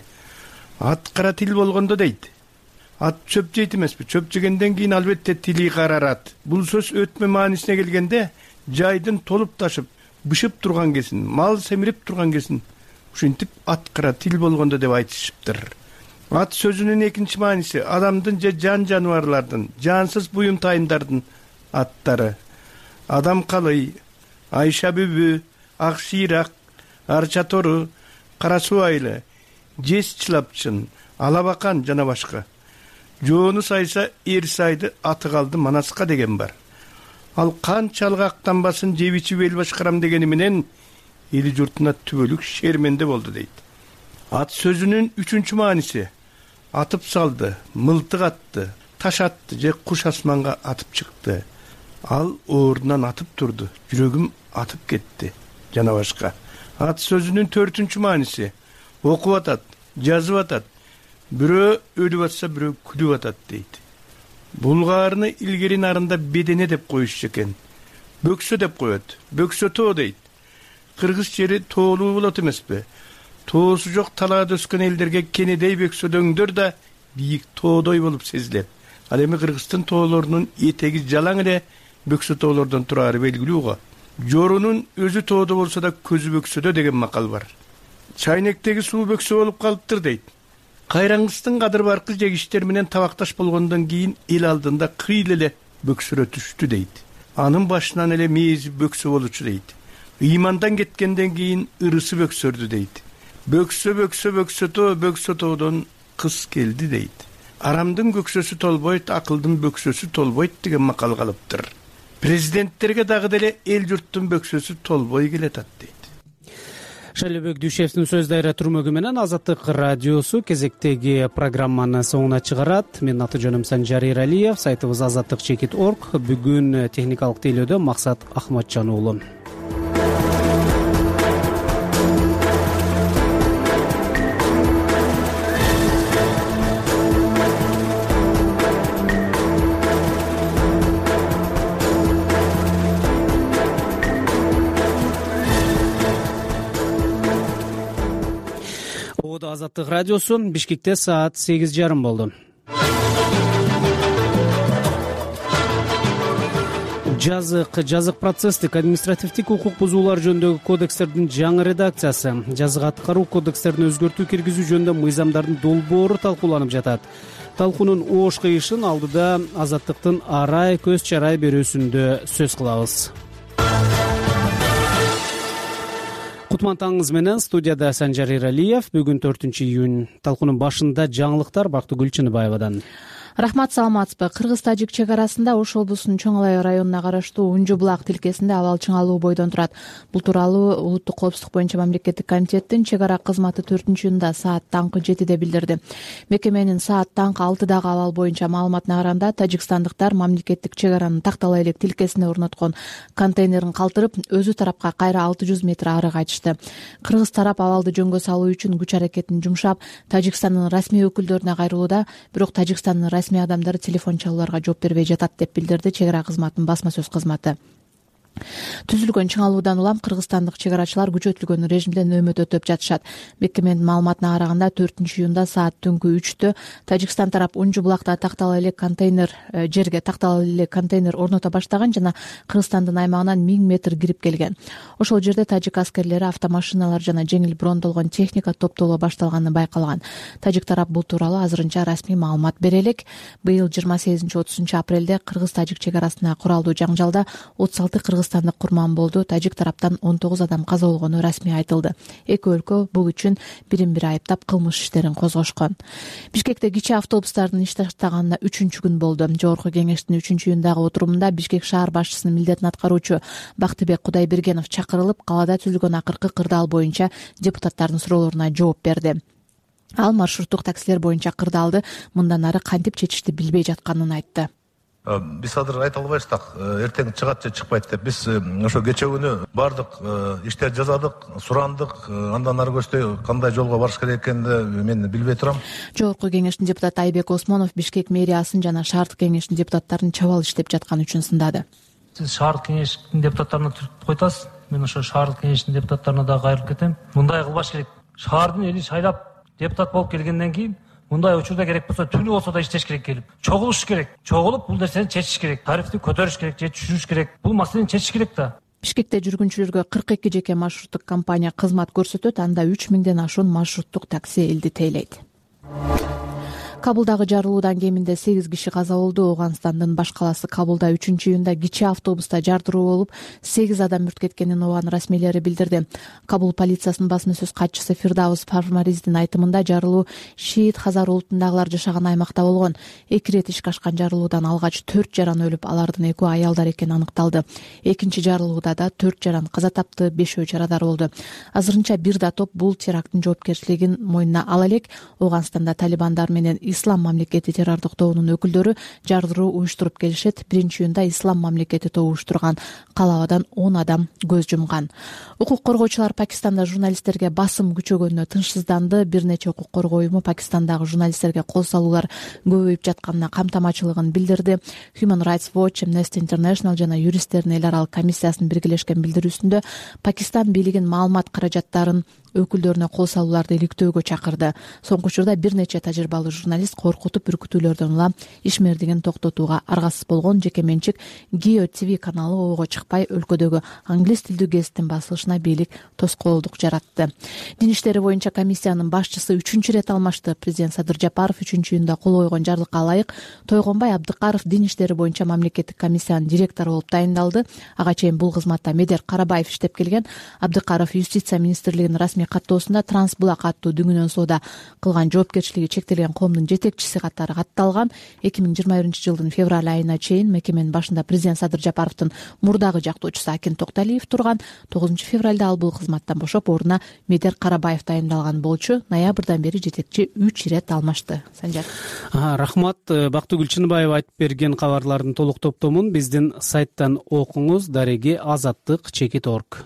Ат кара тил болгондо дейт. Ат чөп жейт эмеспи? Чөп жегенден кийин албетте тили карарат. Бул сөз өтмө маанисине келгенде жайдын толуп ташып, бышып турган кесин, мал семирип турган кесин. Ушинтип ат кара тил болгондо деп айтышыптыр. Ат сөзүнүн экинчи мааниси адамдын же жан жаныбарлардын, жансыз буюм тайымдардын аттары. Адам калый, Айша бүбү, ак сыйрак, арча тору, кара суу айылы, жез чылапчын, алабакан жана башка. Жоону сайса эр сайды, аты калды манаска деген бар. Ал канчалык актанбасын жебичи эл башкарам дегени менен эли журтуна түбөлүк шерменде болду дейт. Ат сөзүнүн үчүнчү мааниси атып салды, мылтык атты, таш атты же куш асманга атып чыкты. Ал ордунан атып турду, жүрөгүм атып кетти жана башка. Ат сөзүнүн төртүнчү мааниси окуп атат, жазып атат. Бирөө өлүп атса, бирөө күлүп атат дейт. Булгаарыны илгери нарында бедене деп коюшчу экен. Бөксө деп коет. Бөксө тоо дейт. Кыргыз жери тоолуу болот эмеспи? Тоосу жок талаада өскөн элдерге кенедей бөксөдөңдөр да бийик тоодой болуп сезилет. Ал эми Кыргыздын тоолорунун этеги жалаң эле бөксө тоолордон турары белгилүү го. Жорунун өзү тоодо болсо да көзү бөксөдө деген макал бар. Чайнектеги суу бөксө болуп калыптыр дейт. Кайраңгыстын кадыр баркы жегиштер менен табакташ болгондон кийин эл алдында кыйыл эле бөксөрө түштү дейт. Анын башынан эле мээзи бөксө болчу дейт. Ыймандан кеткенден кийин ырысы бөксөрдү дейт. Бөксө тоодон кыз келди дейт. Арамдын көксөсү толбойт, акылдын бөксөсү толбойт деген макал калыптыр. Президенттерге дагы деле эл журттун бөксөсү толбой келатат дейт. Шайлообек Дүйшевдин сөздөрү түрмөгү менен Азаттык радиосу кезектеги программаны соңуна чыгарат. Менин аты жөнүм Санжар Эралиев, сайтыбыз azatlyk.org. Бүгүн техникалык тейлөөдө Максат Ахматжан уулу. Азаттык радиосу. Бишкекте саат 8:30 болду. Жазык процесстик административдик укук бузуулар жөнүндөгү кодекстердин жаңы редакциясы, жазык аткаруу кодекстерине өзгөртүү киргизүү жөнүндө мыйзамдардын долбоору талкууланып жатат. Талкуунун оош кыйышын алдыда Азаттыктын арай көз чарай берүүсүндө сөз кылабыз. Кутман таңыңыз менен студияда Санжар Эралиев. Бүгүн 4-июнь. Талкуунун башында жаңылыктар Бактыгүл Чыныбаевадан. Рахмат, саламатсызбы. Кыргыз-Тажик чек арасында Ош облусунун Чоң Алай районуна караштуу Унжу булак тилкесинде абал чыңалуу бойдон турат. Бул тууралуу Улуттук коопсуздук боюнча мамлекеттик комитеттин чек ара кызматы 4-июнда саат таңкы 7-де билдирди. Мекеменин саат таңкы 6дагы абал боюнча маалыматына караганда, тажикстандыктар мамлекеттик чек аранын тактала элек тилкесине орноткон контейнерин калтырып, өзү тарапка кайра 600 метр ары кайтышты. Кыргыз тарап абалды жөнгө салуу үчүн күч аракетин жумшап, Тажикстандын расмий өкүлдөрүнө кайрылууда, бирок Тажикстандын расмий адамдары телефон чалууларга жооп бербей жатат деп билдирди чек ара кызматынын басма сөз кызматы. Түзүлгөн чыңалуудан улам кыргызстандык чек арачылар күчөтүлгөн режимде нөөмөт өтөп жатышат. Мекеменин маалыматына караганда 4-июнда саат түнкү 3-тө Тажикстан тарап Унжу булакта тактала элек контейнер орното баштаган жана Кыргызстандын аймагынан 1000 метр кирип келген. Ошол жерде тажик аскерлери автомашиналар жана жеңил брондолгон техника топтоло башталганы байкалган. Тажик тарап бул тууралуу азырынча расмий маалымат бере элек. Быйыл 28-30 апрелде Кыргыз-Тажик чек арасына куралдуу жаңжалда 36 кыргызстандык курман болду. Тажик тараптан 19 адам каза болгону расмий айтылды. Эки өлкө бул үчүн бирин-бири айыптап кылмыш иштерин козгошкон. Бишкекте кичи автобустардын иш баштаганына 3-чү күн болду. Жогорку кеңештин 3-июндагы отурумунда Бишкек шаар башчысынын милдетин аткаруучу Бактыбек Кудайбергенов чакырылып, калаада түзүлгөн акыркы кырдаал боюнча депутаттардын суроолоруна жооп берди. Ал маршруттук таксилер боюнча кырдаалды мындан ары кантип чечишти билбей жатканын айтты. Биз азыр айта албайбыз так, эртең чыгат же чыкпайт деп. Биз ошо кече күнү бардык иштер жасадык, сурандык, андан ары көчтө кандай жолго барыш керек экенин мен билбей турам. Жогорку кеңештин депутаты Айбек Осмонов Бишкек мэриясын жана шаардык кеңештин депутаттарын чабал иштеп жатканы үчүн сындады. Сиз шаардык кеңештин депутаттарына түртүп койтасыз. Мен ошо шаардык кеңештин депутаттарына да кайрылып кетем. Мындай кылбаш керек. Шаардын эли шайлап депутат болуп келгенден кийин мындай учурда керек болсо түнү болсо да иштеш керек, келип чогулуш керек. Чогулуп бул нерсени чечиш керек. Тарифти көтөрүш керек же түшүрүш керек. Бул маселени чечиш керек да. Бишкекте жүргүнчүлөргө 42 жеке маршруттук компания кызмат көрсөтөт. Анда 3000ден ашуун маршруттук такси элди тейлейт. Кабулдагы жарылуудан кеминде 8 киши каза болду. Ооганстандын баш калаасы Кабулда 3-июнда кичи автобуста жардыруу болуп, 8 адам мүрт кеткенин ОАН расмийлери билдирди. Кабул полициясынын басма сөз катчысы Фирдаус Пармариздин айтымында жарылуу шиит Хазар улутундагылар жашаган аймакта болгон. 2 рет ишке ашкан жарылуудан алгач 4 жаран өлүп, алардын 2 аялдар экени аныкталды. Экинчи жарылууда да 4 жаран каза тапты, 5 жарадар болду. Азырынча бир да топ бул теракттын жоопкерчилигин мойнуна ала элек. Ооганстанда талибандар менен Ислам мамлекети террордук тобунун өкүлдөрү жардыруу уюштуруп келишет. 1-июнда Ислам мамлекети тобу уюштурган калабадан 10 адам көз жумган. Укук коргоочулар Пакистанда журналисттерге басым күчөгөнүнө тынчсызданды. Бир нече укук коргоо уюму Пакистандагы журналисттерге кол салуулар көбөйүп жатканына камтамачылыгын билдирди. Human Rights Watch, Amnesty International жана юристтердин эл аралык комиссиясынын биргелешкен билдирүүсүндө Пакистан бийлигин маалымат каражаттарын өкүлдөрүнө кол салууларды иликтөөгө чакырды. Соңку учурда бир нече тажрыйбалуу журналист журналист коркутуп үркүтүүлөрдөн улам ишмердигин токтотууга аргасыз болгон жеке менчик Geo TV каналы ого чыкпай өлкөдөгү англис тилдүү гезиттин басылышына бийлик тоскоолдук жаратты. Дин иштери боюнча комиссиянын башчысы 3 рет алмашты. Президент Садыр Жапаров 3-июнда кол койгон жарлыкка ылайык Тойгонбай Абдыкаров дин иштери боюнча мамлекеттик комиссиянын директору болуп тайындалды. Ага чейин бул кызматта Медер Карабаев иштеп келген. Абдыкаров Юстиция министрлигинин расмий каттоосунда Трансбулак аттуу дүңүнөн соода кылган жоопкерчилиги чектелген коомдун жетекчиси катары катталган. 2021-жылдын февраль айына чейин мекеменин башында президент Садыр Жапаровдун мурдагы жактоочусу Акин Токталиев турган. 9-февралда ал бул кызматтан бошоп ордуна Медер Карабаев тайындалган болчу. Ноябрдан бери жетекчи 3 рет алмашты. Санжар. Рахмат. Бактыгүл Чыныбаева айтып берген кабарлардын толук топтомун биздин сайттан окуңуз. Дареги Азаттык Чекит.org.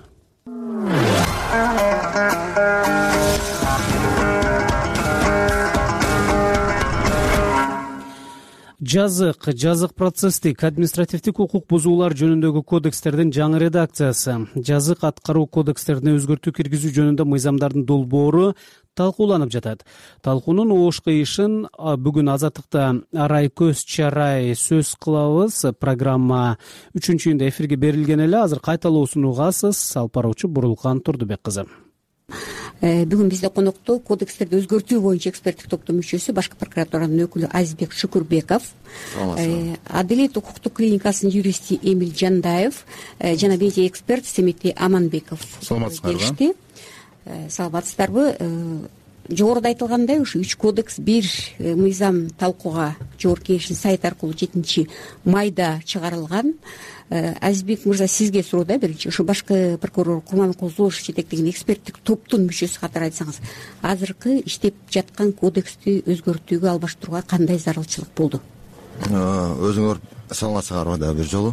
Жазык процесстик административдик укук бузуулар жөнүндөгү кодекстердин жаңы редакциясы. Жазык аткаруу кодекстерине өзгөртүү киргизүү жөнүндө мыйзамдардын долбоору талкууланып жатат. Талкуунун ош кыйышын бүгүн Азаттыкта Арай Көз Чарай сөз кылабыз. Программа 3-июнда эфирге берилген эле. Азыр кайталоосун угасыз. Алып баруучу Бурулкан Турдубек кызы. Бүгүн бизде конокто кодекстерди өзгөртүү боюнча эксперттик топтун мүчөсү Башкы прокуратуранын өкүлү Азизбек Шүкүрбеков, Адилет укуктук клиникасынын юристи Эмил Жандаев жана медиа эксперт Семити Аманбеков келишти. Саламатсыздарбы? Жогоруда айтылгандай, ушу 3 кодекс, 1 мыйзам талкууга жогорку кеңештин сайты аркылуу 7-майда чыгарылган. Азизбек мырза, сизге суроо да биринчи. Ушу башкы прокурор Курманкул Зулушев жетектеген эксперттик топтун мүчөсү катары айтсаңыз, азыркы иштеп жаткан кодексти өзгөртүүгө албаштырууга кандай зарылчылык болду? Өзүңөр саламатсыңарбы да бир жолу.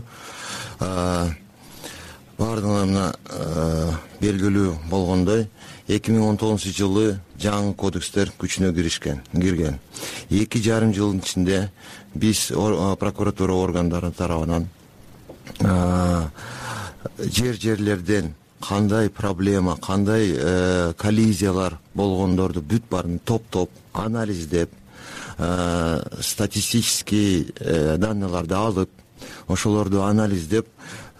Бардыгына белгилүү болгондой 2019-жылы жаңы кодекстер күчүнө кирген. 2,5 жылдын ичинде биз прокуратура органдары тарабынан жерлерден кандай проблема, кандай коллизиялар болгондорду бүт баарын топ анализдеп, статистический данныйларды алып, ошолорду анализдеп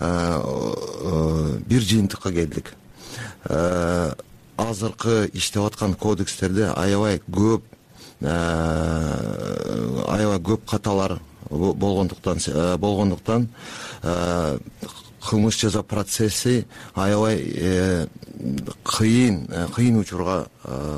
бир жыйынтыкка келдик. Азыркы иштеп аткан кодекстерде аябай көп каталар болгондуктан кылмыш жаза процесси аябай кыйын учурга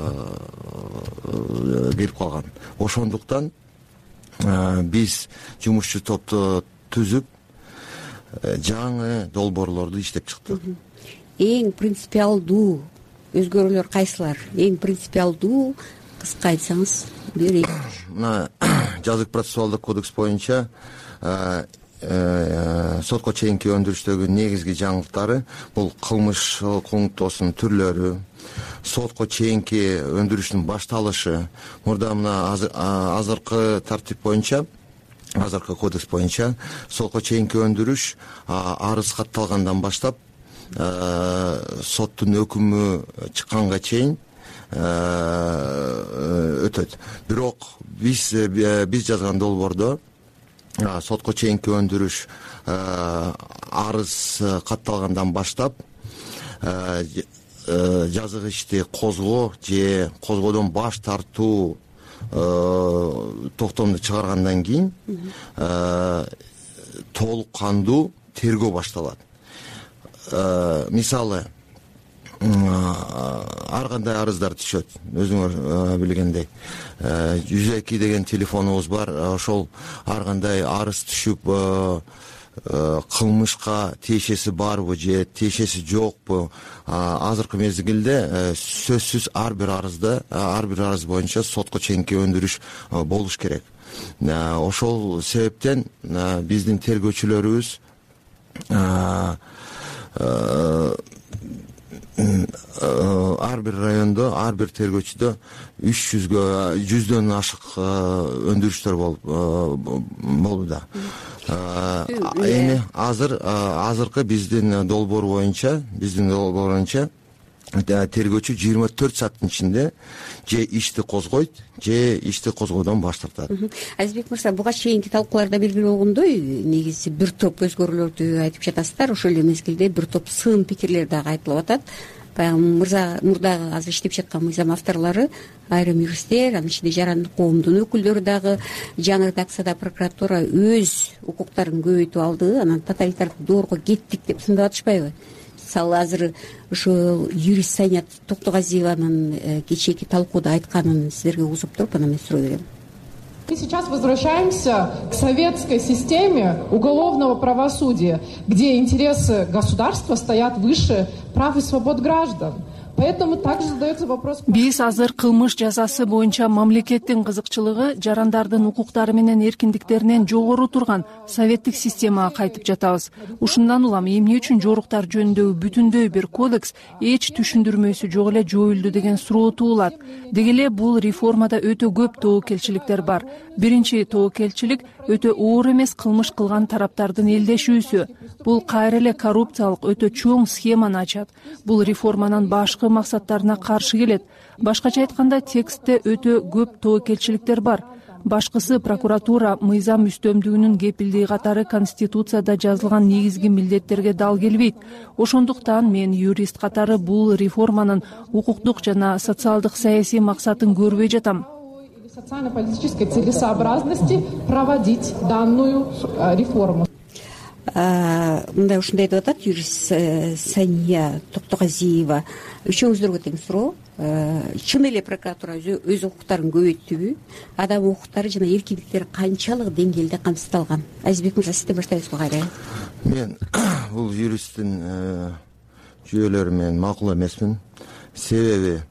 келип калган. Ошондуктан биз жумушчу топту түзүп жаңы долбоорлорду иштеп чыктык. Эң принципиалдуу өзгөрүүлөр кайсылар? Эң принципиалдуу кыска айтсаңыз берейин. Мына жазык процессуалдык кодекс боюнча сотко чейинки өндүрүштөгү негизги жаңылыктары бул кылмыш кылмыктоосунун түрлөрү, сотко чейинки өндүрүштүн башталышы. Мурда мына азыркы тартип боюнча, азыркы кодекс боюнча сотко чейинки өндүрүш арыз катталгандан баштап соттун өкүмү чыкканга чейин өтөт. Бирок биз жазган долбоордо сотко чейинки өндүрүш арыз катталгандан баштап жазык ишти козгоо же козгоодон баш тартуу токтомду чыгаргандан кийин толук кандуу тергөө башталат. Мисалы, ар кандай арыздар түшөт, өзүңөр билгендей. 102 деген телефонубуз бар. Ошол ар кандай арыз түшүп, кылмышка тиешеси барбы же тиешеси жокпу? Азыркы мезгилде сөзсүз ар бир арыз боюнча сотко чейинки өндүрүш болуш керек. Ошол себептен биздин тергөөчүлөрүбүз ар бир райондо, ар бир тергөөчүдө 100дөн ашык өндүрүштөр болууда. Эми азыркы биздин долбоор боюнча тергөөчү 24 сааттын ичинде же ишти козгойт, же ишти козгоодон баш тартат. Азизбек мырза, буга чейинки талкууларда белгилүү болгондой, негизи бир топ өзгөрүүлөрдү айтып жатасыздар, ошол эле мезгилде бир топ сын пикирлер дагы айтылып атат. Баягы мурдагы азыр иштеп жаткан мыйзам авторлору, айрым юристтер, анын ичинде жарандык коомдун өкүлдөрү дагы жаңы редакцияда прокуратура өз укуктарын көбөйтүп алды, анан тоталитардык доорго кеттик деп сындап атышпайбы? Мисалы азыр ошо юрист Сайнат Токтогазиеванын кечээки талкууда айтканын сиздерге угузуп туруп, анан мен суроо берем. Мы сейчас возвращаемся к советской системе уголовного правосудия, где интересы государства стоят выше прав и свобод граждан. Поэтому также задается вопрос. Биз азыр кылмыш жазасы боюнча мамлекеттин кызыкчылыгы жарандардын укуктары менен эркиндиктеринен жогору турган советтик системага кайтып жатабыз. Ушундан улам эмне үчүн жоруктар жөнүндөгү бүтүндөй бир кодекс эч түшүндүрмөсү жок эле жоюлду деген суроо туулат. Деги эле бул реформада өтө көп тобокелчиликтер бар. Биринчи тобокелчилик өтө оор эмес кылмыш кылган тараптардын элдешүүсү. Бул кайра эле коррупциялык өтө чоң схеманы ачат. Бул реформанын башкы максаттарына каршы келет. Башкача айтканда, текстте өтө көп тобокелчиликтер бар. Башкысы прокуратура мыйзам үстөмдүгүнүн кепилдиги катары Конституцияда жазылган негизги милдеттерге дал келбейт. Ошондуктан мен юрист катары бул реформанын укуктук жана социалдык саясий максатын көрбөй жатам. Социально-политической целесообразности проводить данную реформу. Мындай ушундай деп атат юрист Сания Токтогазиева. Үчөөңүздөргө тең суроо. Чын эле прокуратура өз укуктарын көбөйттүбү? Адам укуктары жана эркиндиктери канчалык деңгээлде камсыздалган? Азизбек мырза, сизден баштайбызбы кайра? Мен бул юристтин жүйөлөрү менен макул эмесмин. Себеби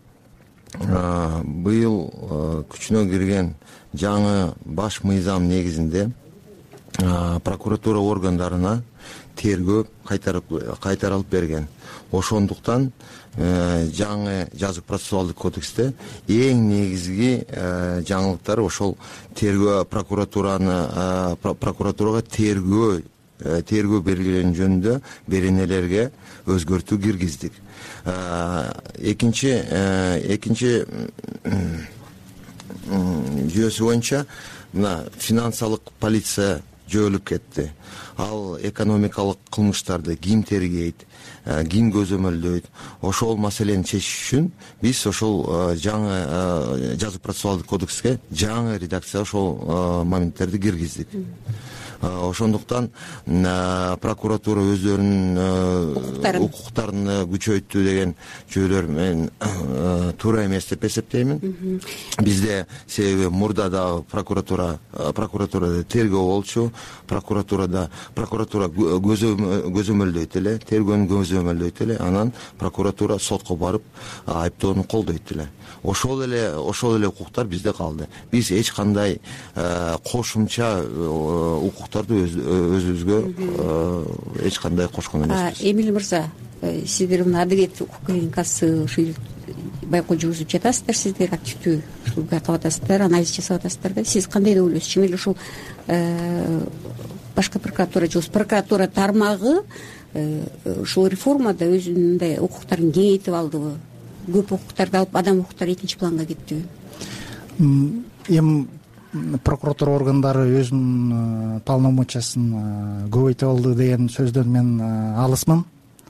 быйыл күчүнө кирген жаңы баш мыйзам негизинде прокуратура органдарына тергөө кайтарылып берген. Ошондуктан жаңы жазык процессуалдык кодексте эң негизги жаңылыктар ошол тергөө прокуратурага тергөө белгилеген жөнүндө беренелерге өзгөртүү киргиздик. Экинчи жүйөсү боюнча мына финансылык полиция жойулуп кетти. Ал экономикалык кылмыштарды ким тергейт, ким көзөмөлдөйт? Ошол маселени чечиш үчүн биз ошол жаңы жазык процессуалдык кодекске жаңы редакция ошол моменттерди киргиздик. Ошондуктан прокуратура өздөрүнүн укуктарын күчөйттү деген жүйөлөр мен туура эмес деп эсептеймин. Бизде себеби мурда дагы прокуратурада тергөө болчу, прокуратура көзөмөлдөйт эле, тергөөнү көзөмөлдөйт эле, анан прокуратура сотко барып айыптоону колдойт эле. Ошол эле укуктар бизде калды. Биз эч кандай кошумча укуктарды өзүбүзгө эч кандай кошкон эмеспиз. Эмил мырза, сиздер мына адилет укук клиникасы ушул байкоо жүргүзүп жатасыздар, сиздер активдүү ушул байкап атасыздар, анализ жасап атасыздар да. Сиз кандай деп ойлойсуз? Чын эле ушул башкы прокуратура же прокуратура тармагы ушул реформада өзүнүн мындай укуктарын кеңейтип алдыбы? Көп укуктарды алып, адам укуктары экинчи планга кеттиби? Эми прокуратура органдары өзүнүн полномочиясын көбөйтүп алды деген сөздөн мен алысмын.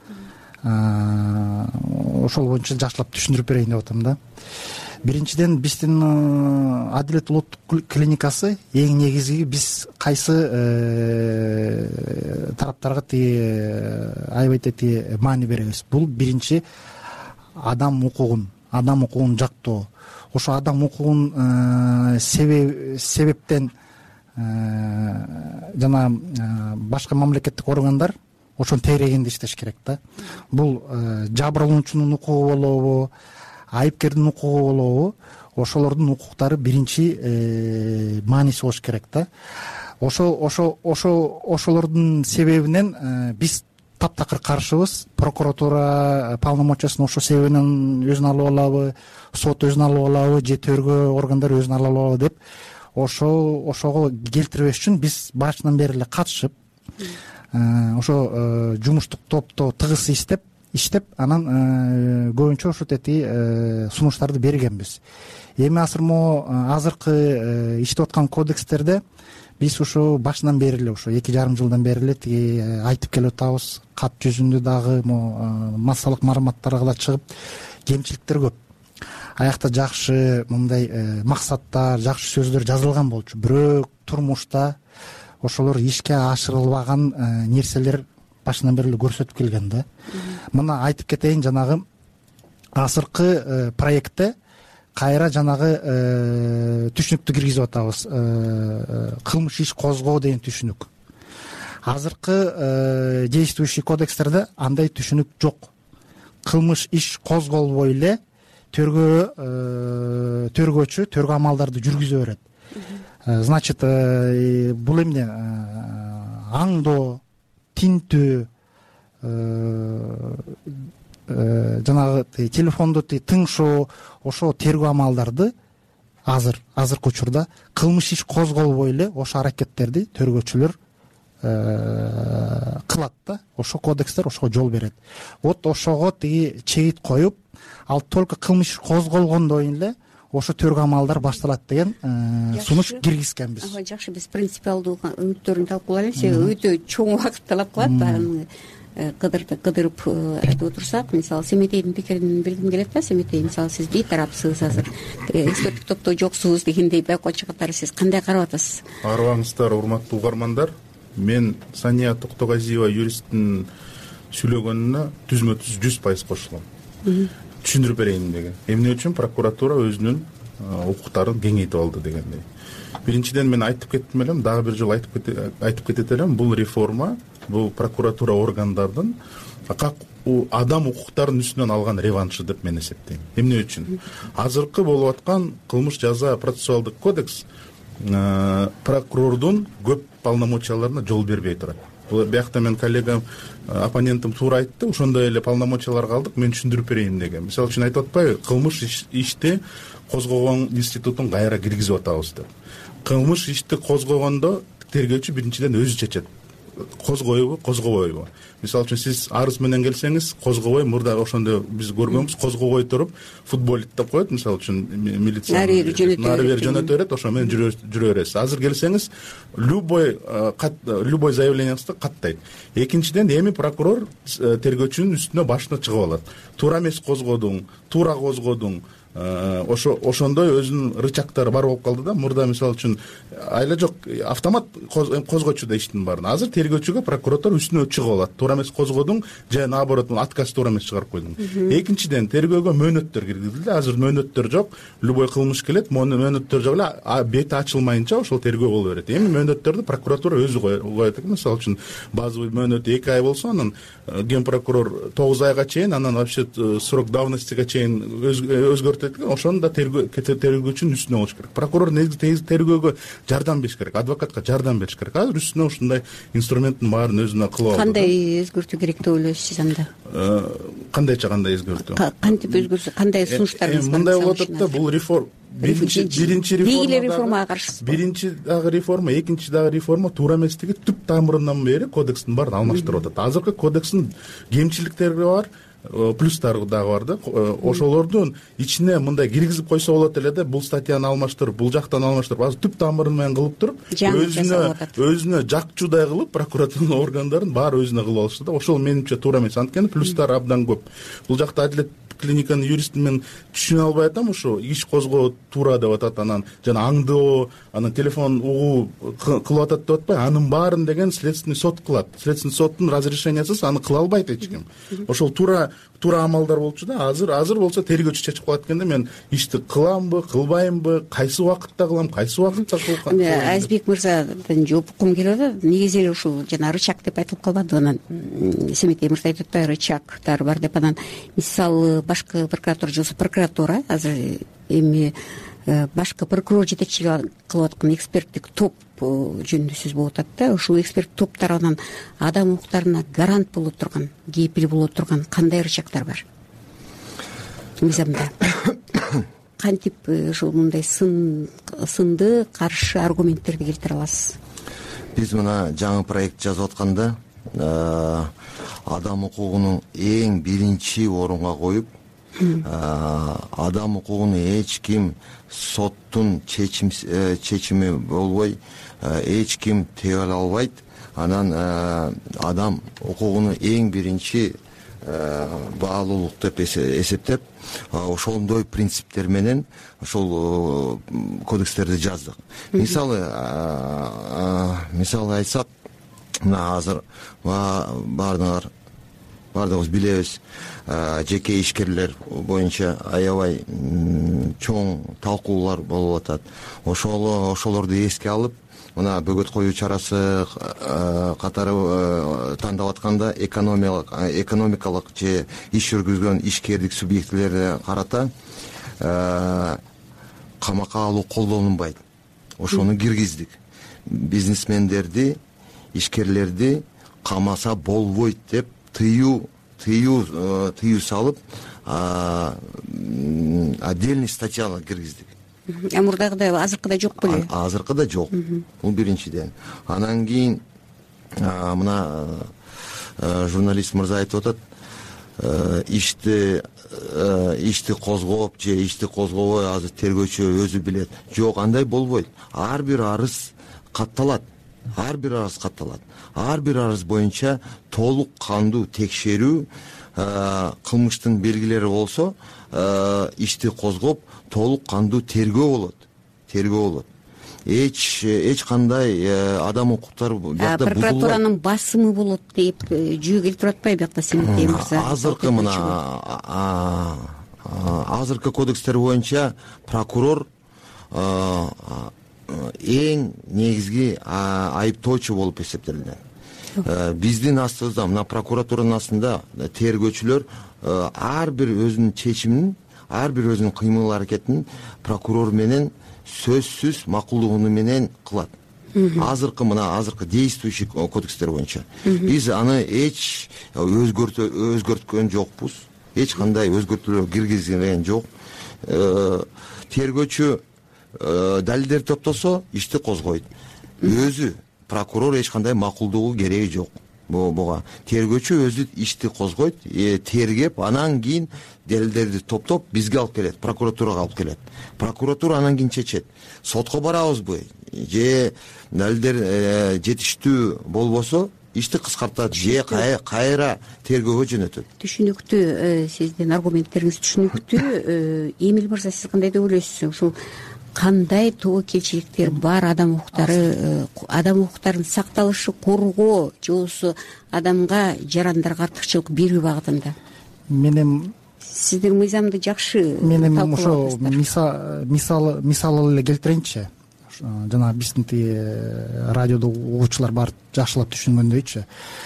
Ошол боюнча жакшылап түшүндүрүп берейин деп атам да. Биринчиден, биздин Адилет улуттук клиникасы эң негизги биз кайсы тараптарга аябай маани беребиз. Бул биринчи адам укугун жактоо. Ошо адам укугун себептен жана башка мамлекеттик органдар ошону тегерегинде иштеш керек да. Бул жабырлануучунун укугу болобу, айыпкердин укугу болобу, ошолордун укуктары биринчи мааниси болуш керек да. Ошолордун себебинен биз таптакыр каршыбыз. Прокуратура полномочиясын ошо себебинен өзүнө алып алабы, сот өзүнө алып алабы, же тергөө органдары өзүнө алып алабы деп ошого келтирбеш үчүн биз башынан бери эле катышып, ошо жумуштук топто тыгыз иштеп, иштеп анан көбүнчө ушул тетиги сунуштарды бергенбиз. Эми азыркы иштеп аткан кодекстерде биз ушу башынан бери эле ушу 2,5 жылдан бери эле тиги айтып келип атабыз. Кат жүзүндө дагы массалык маалыматтарга да чыгып кемчиликтер көп. Аякта жакшы мындай максаттар, жакшы сөздөр жазылган болчу. Бирок турмушта ошолор ишке ашырылбаган нерселер башынан бери эле көрсөтүп келген да. Мына айтып кетейин, жанагы азыркы проектте кайра жанагы түшүнүктү киргизип атабыз. Кылмыш иш козгоо деген түшүнүк. Азыркы действующий кодекстерде андай түшүнүк жок. Кылмыш иш козголбой эле төргөөчү төргө амалдарды жүргүзө берет. Значит, бул эмне аңдоо, тинтүү, жанагы телефонду тыңшоо, ошо тергөө амалдарды азыркы учурда кылмыш иш козголбой эле ошо аракеттерди төргөөчүлөр кылат да. Ошо кодекстер ошого жол берет. Вот ошого тиги чегит коюп, ал только кылмыш козголгондон кийин эле ошо төргө амалдар башталат деген сунуш киргизгенбиз. Жакшы, биз принципиалдуу үмүттөрүн талкуулайлы. Себеби өтө чоң убакыт талап кылат. Аны кыдырып айтып отурсак, мисалы Семетейдин пикирин билгим келет да. Семетей, мисалы сиз бейтарапсыз, азыр эксперттик топто жоксуз дегендей байкоочу катары сиз кандай карап атасыз? Арыбаңыздар, урматтуу угармандар. Мен Сания Токтогазиева юристтин сүйлөгөнүнө түзмө-түз 100% кошулам. Түшүндүрүп берейин деген. Эмне үчүн прокуратура өзүнүн укуктарын кеңейтип алды дегендей. Биринчиден мен айтып кеттим элем, дагы бир жолу айтып кетет элем, бул реформа, бул прокуратура органдардын адам укуктарынын үстүнөн алган реваншы деп мен эсептейм. Эмне үчүн? Азыркы болуп аткан кылмыш жаза процессуалдык кодекс прокурордун көп полномочияларына жол бербей турат. Биякта мен коллегам, оппонентим туура айтты, ошондой эле полномочияларга алдык, мен түшүндүрүп берейин деген. Мисалы үчүн айтып атпайбы, кылмыш ишти козгогон институтун кайра киргизип атабыз деп. Кылмыш ишти козгогондо тергөөчү биринчиден өзү чечет. Козгойбу, козгобойбу. Мисалы үчүн сиз арыз менен келсеңиз, козгобой, мурда ошондо биз көргөнбүз, козгобой туруп футболит деп коет, мисалы үчүн милиция нары бери жөнөтө берет, ошо менен жүрө бересиз. Азыр келсеңиз, любой заявлениеңизди каттайт. Экинчиден, эми прокурор тергөөчүнүн үстүнө башына чыгып алат. Туура эмес козгодуң, туура козгодуң. Ошондой өзүнүн рычагтары бар болуп калды да. Мурда мисалы үчүн айла жок, автомат козгочу да иштин баарын. Азыр тергөөчүгө прокуратура үстүнө чыгып алат. Туура эмес козгодуң, же наоборот отказ туура эмес чыгарып койдуң. Экинчиден, тергөөгө мөөнөттөр киргизилди. Азыр мөөнөттөр жок. Любой кылмыш келет, мөөнөттөр жок эле, бети ачылмайынча ошол тергөө боло берет. Эми мөөнөттөрдү прокуратура өзү коет экен. Мисалы үчүн базовый мөөнөт 2 ай болсо, анан ген прокурор 9 айга чейин, анан вообще срок давностига чейин өзгөртөт. Ошону да тергөөчүнүн үстүнө болуш керек. Прокурор негизи тергөөгө жардам бериш керек, адвокатка жардам бериш керек. Азыр үстүнө ушундай инструменттин баарын өзүнө кылып алды. Кандай өзгөртүү керек деп ойлойсуз анда? Кандайча кандай өзгөртүү? Кантип өзгөрсө, кандай сунуштарыңыз бар? Мындай болуп атат да, бул биринчи реформага каршысыз. Биринчи дагы реформа, экинчи дагы реформа туура эместиги түп тамырынан бери кодекстин баарын алмаштырып атат. Азыркы кодекстин кемчиликтери бар, плюстары дагы бар да. Ошолордун ичине мындай киргизип койсо болот эле да, бул статьяны алмаштырып, бул жактан алмаштырып, азыр түп тамыры менен кылып туруп, өзүнө жакчудай кылып, прокуратура органдарын баары өзүнө кылып алышты да. Ошол менимче туура эмес. Анткени плюстары абдан көп. Бул жакта адилет клиниканын юристин мен түшүнө албай атам, ушу иш козгоо туура деп атат, анан жана аңдоо, анан телефон угуу кылып атат деп атпайбы? Анын баарын деген следственный сот кылат. Следственный соттун разрешениясыз аны кыла албайт эч ким. Ошол туура амалдар болчу да. Азыр болсо тергөөчү чечип коет экен да, мен ишти кыламбы, кылбаймбы, кайсы убакытта кылам, кайсы убакытта кылам. Азбек мырзадан жооп уккум келип атат. Негизи эле ушул жана рычаг деп айтылып калбады, анан Семетей мырза айтып атпайбы, рычагдар бар деп. Анан мисалы башкы прокуратура же прокуратура азыр эми башкы прокурор жетекчилик кылып аткан эксперттик топ жөнүндө сөз болуп атат да. Ушул эксперт топтар анан адам укуктарына гарант боло турган, кепил боло турган кандай рычагдар бар? Мыйзамда кантип ушул мындай сынды каршы аргументтерди келтире аласыз? Биз мына жаңы проект жазып атканда адам укугун эң биринчи орунга коюп, адам укугун эч ким соттун чечими болбой эч ким тебе албайт. Анан адам укугуну эң биринчи баалуулук деп эсептеп, ошондой принциптер менен ошол кодекстерди жаздык. Мисалы айтсак, мына азыр баардыгыбыз билебиз, жеке ишкерлер боюнча аябай чоң талкуулар болуп атат. Ошолорду эске алып, мына бөгөт коюу чарасы катары тандап атканда экономикалык же иш жүргүзгөн ишкердик субъектилерге карата камакка алуу колдонулбайт. Ошону киргиздик. Бизнесмендерди, ишкерлерди камаса болбойт деп тыюу салып, отдельный статьяны киргиздик. Мурдагыдай азыркыда жок беле? Азыркыда жок. Бул биринчиден. Анан кийин мына журналист мырза айтып атат, ишти козгоп же ишти козгобой азыр тергөөчү өзү билет. Жок, андай болбойт. Ар бир арыз катталат. Ар бир арыз боюнча толук кандуу текшерүү, кылмыштын белгилери болсо, ишти козгоп толук кандуу тергөө болот. Эч кандай адам укуктары биякта бузулбайт. Прокуратуранын басымы болот деп жөө келтирип атпайбы биякта Семетей мырза? Азыркы кодекстер боюнча прокурор эң негизги айыптоочу болуп эсептелинет. Биздин астыбызда, мына прокуратуранын астында тергөөчүлөр ар бир өзүнүн чечимин, ар бир өзүнүн кыймыл аракетин прокурор менен сөзсүз макулдугуну менен кылат. Азыркы действующий кодекстер боюнча биз аны эч өзгөрткөн жокпуз. Эч кандай өзгөртүүлөр киргизген жок. Тергөөчү далилдер топтосо ишти козгойт. Өзү прокурор эч кандай макулдугу кереги жок. Буга тергөөчү өзү ишти козгойт, тергеп, анан кийин далилдерди топтоп бизге алып келет, прокуратурага алып келет. Прокуратура анан кийин чечет. Сотко барабызбы же далилдер жетиштүү болбосо ишти кыскартат же кайра тергөөгө жөнөтөт. Түшүнүктүү, сиздин аргументтериңиз түшүнүктүү. Эмил мырза, сиз кандай деп ойлойсуз? Ушул кандай тобокелчиликтер бар адам укуктарын сакталышы, коргоо же болбосо адамга, жарандарга артыкчылык берүү багытында? Менин сиздин мыйзамды жакшы менин ошо мисал эле келтирейинчи. Жана биздин радиодо угуучулар баары жакшылап түшүнгөндөйчү.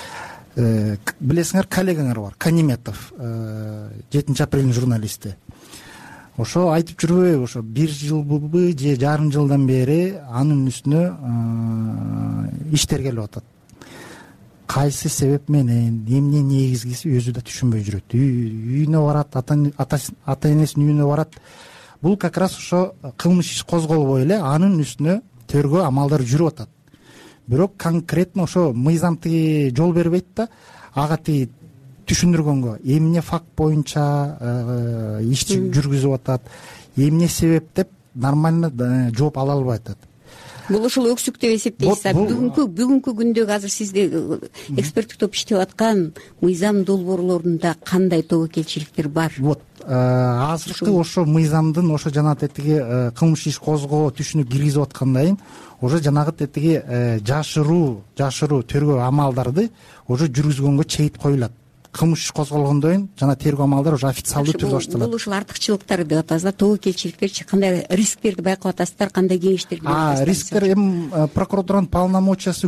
Билесиңер, коллегаңар бар, Каниметов, 7-апрелдин журналисти. Ошо айтып жүрбөйбү, ошо 1 жылбы же жарым жылдан бери анын үстүнө иш тергелип атат. Кайсы себеп менен, эмне негизгиси өзү да түшүнбөй жүрөт. Үйүнө барат, ата энесинин үйүнө барат. Бул как раз ошо кылмыш иш козголбой эле анын үстүнө тергөө амалдары жүрүп атат. Бирок конкретно ошо мыйзам жол бербейт да, ага түшүндүргөнгө, эмне факт боюнча иш жүргүзүп атат, эмне себеп деп нормально жооп ала албай атат. Бул ушул өксүк деп эсептейсиз. Бүгүнкү күндөгү азыр сизде эксперттик топ иштеп аткан мыйзам долбоорлорунда кандай тобокелчиликтер бар? Азыркы ошо мыйзамдын ошо жана тетиги кылмыш иш козгоо түшүнүк киргизип аткандан кийин уже жанагы тетиги жашыруу тергөө амалдарды уже жүргүзгөнгө чейит коюлат. Кылмыш иш козголгондон кийин жана тергөө амалдары уже официалдуу түрдө башталат. Бул ушул артыкчылыктары деп атабыз да, тобокелчиликтерчи, кандай рисктерди байкап атасыздар, кандай кеңештерди берип атасыздар? Рисктер эми прокуратуранын полномочиясы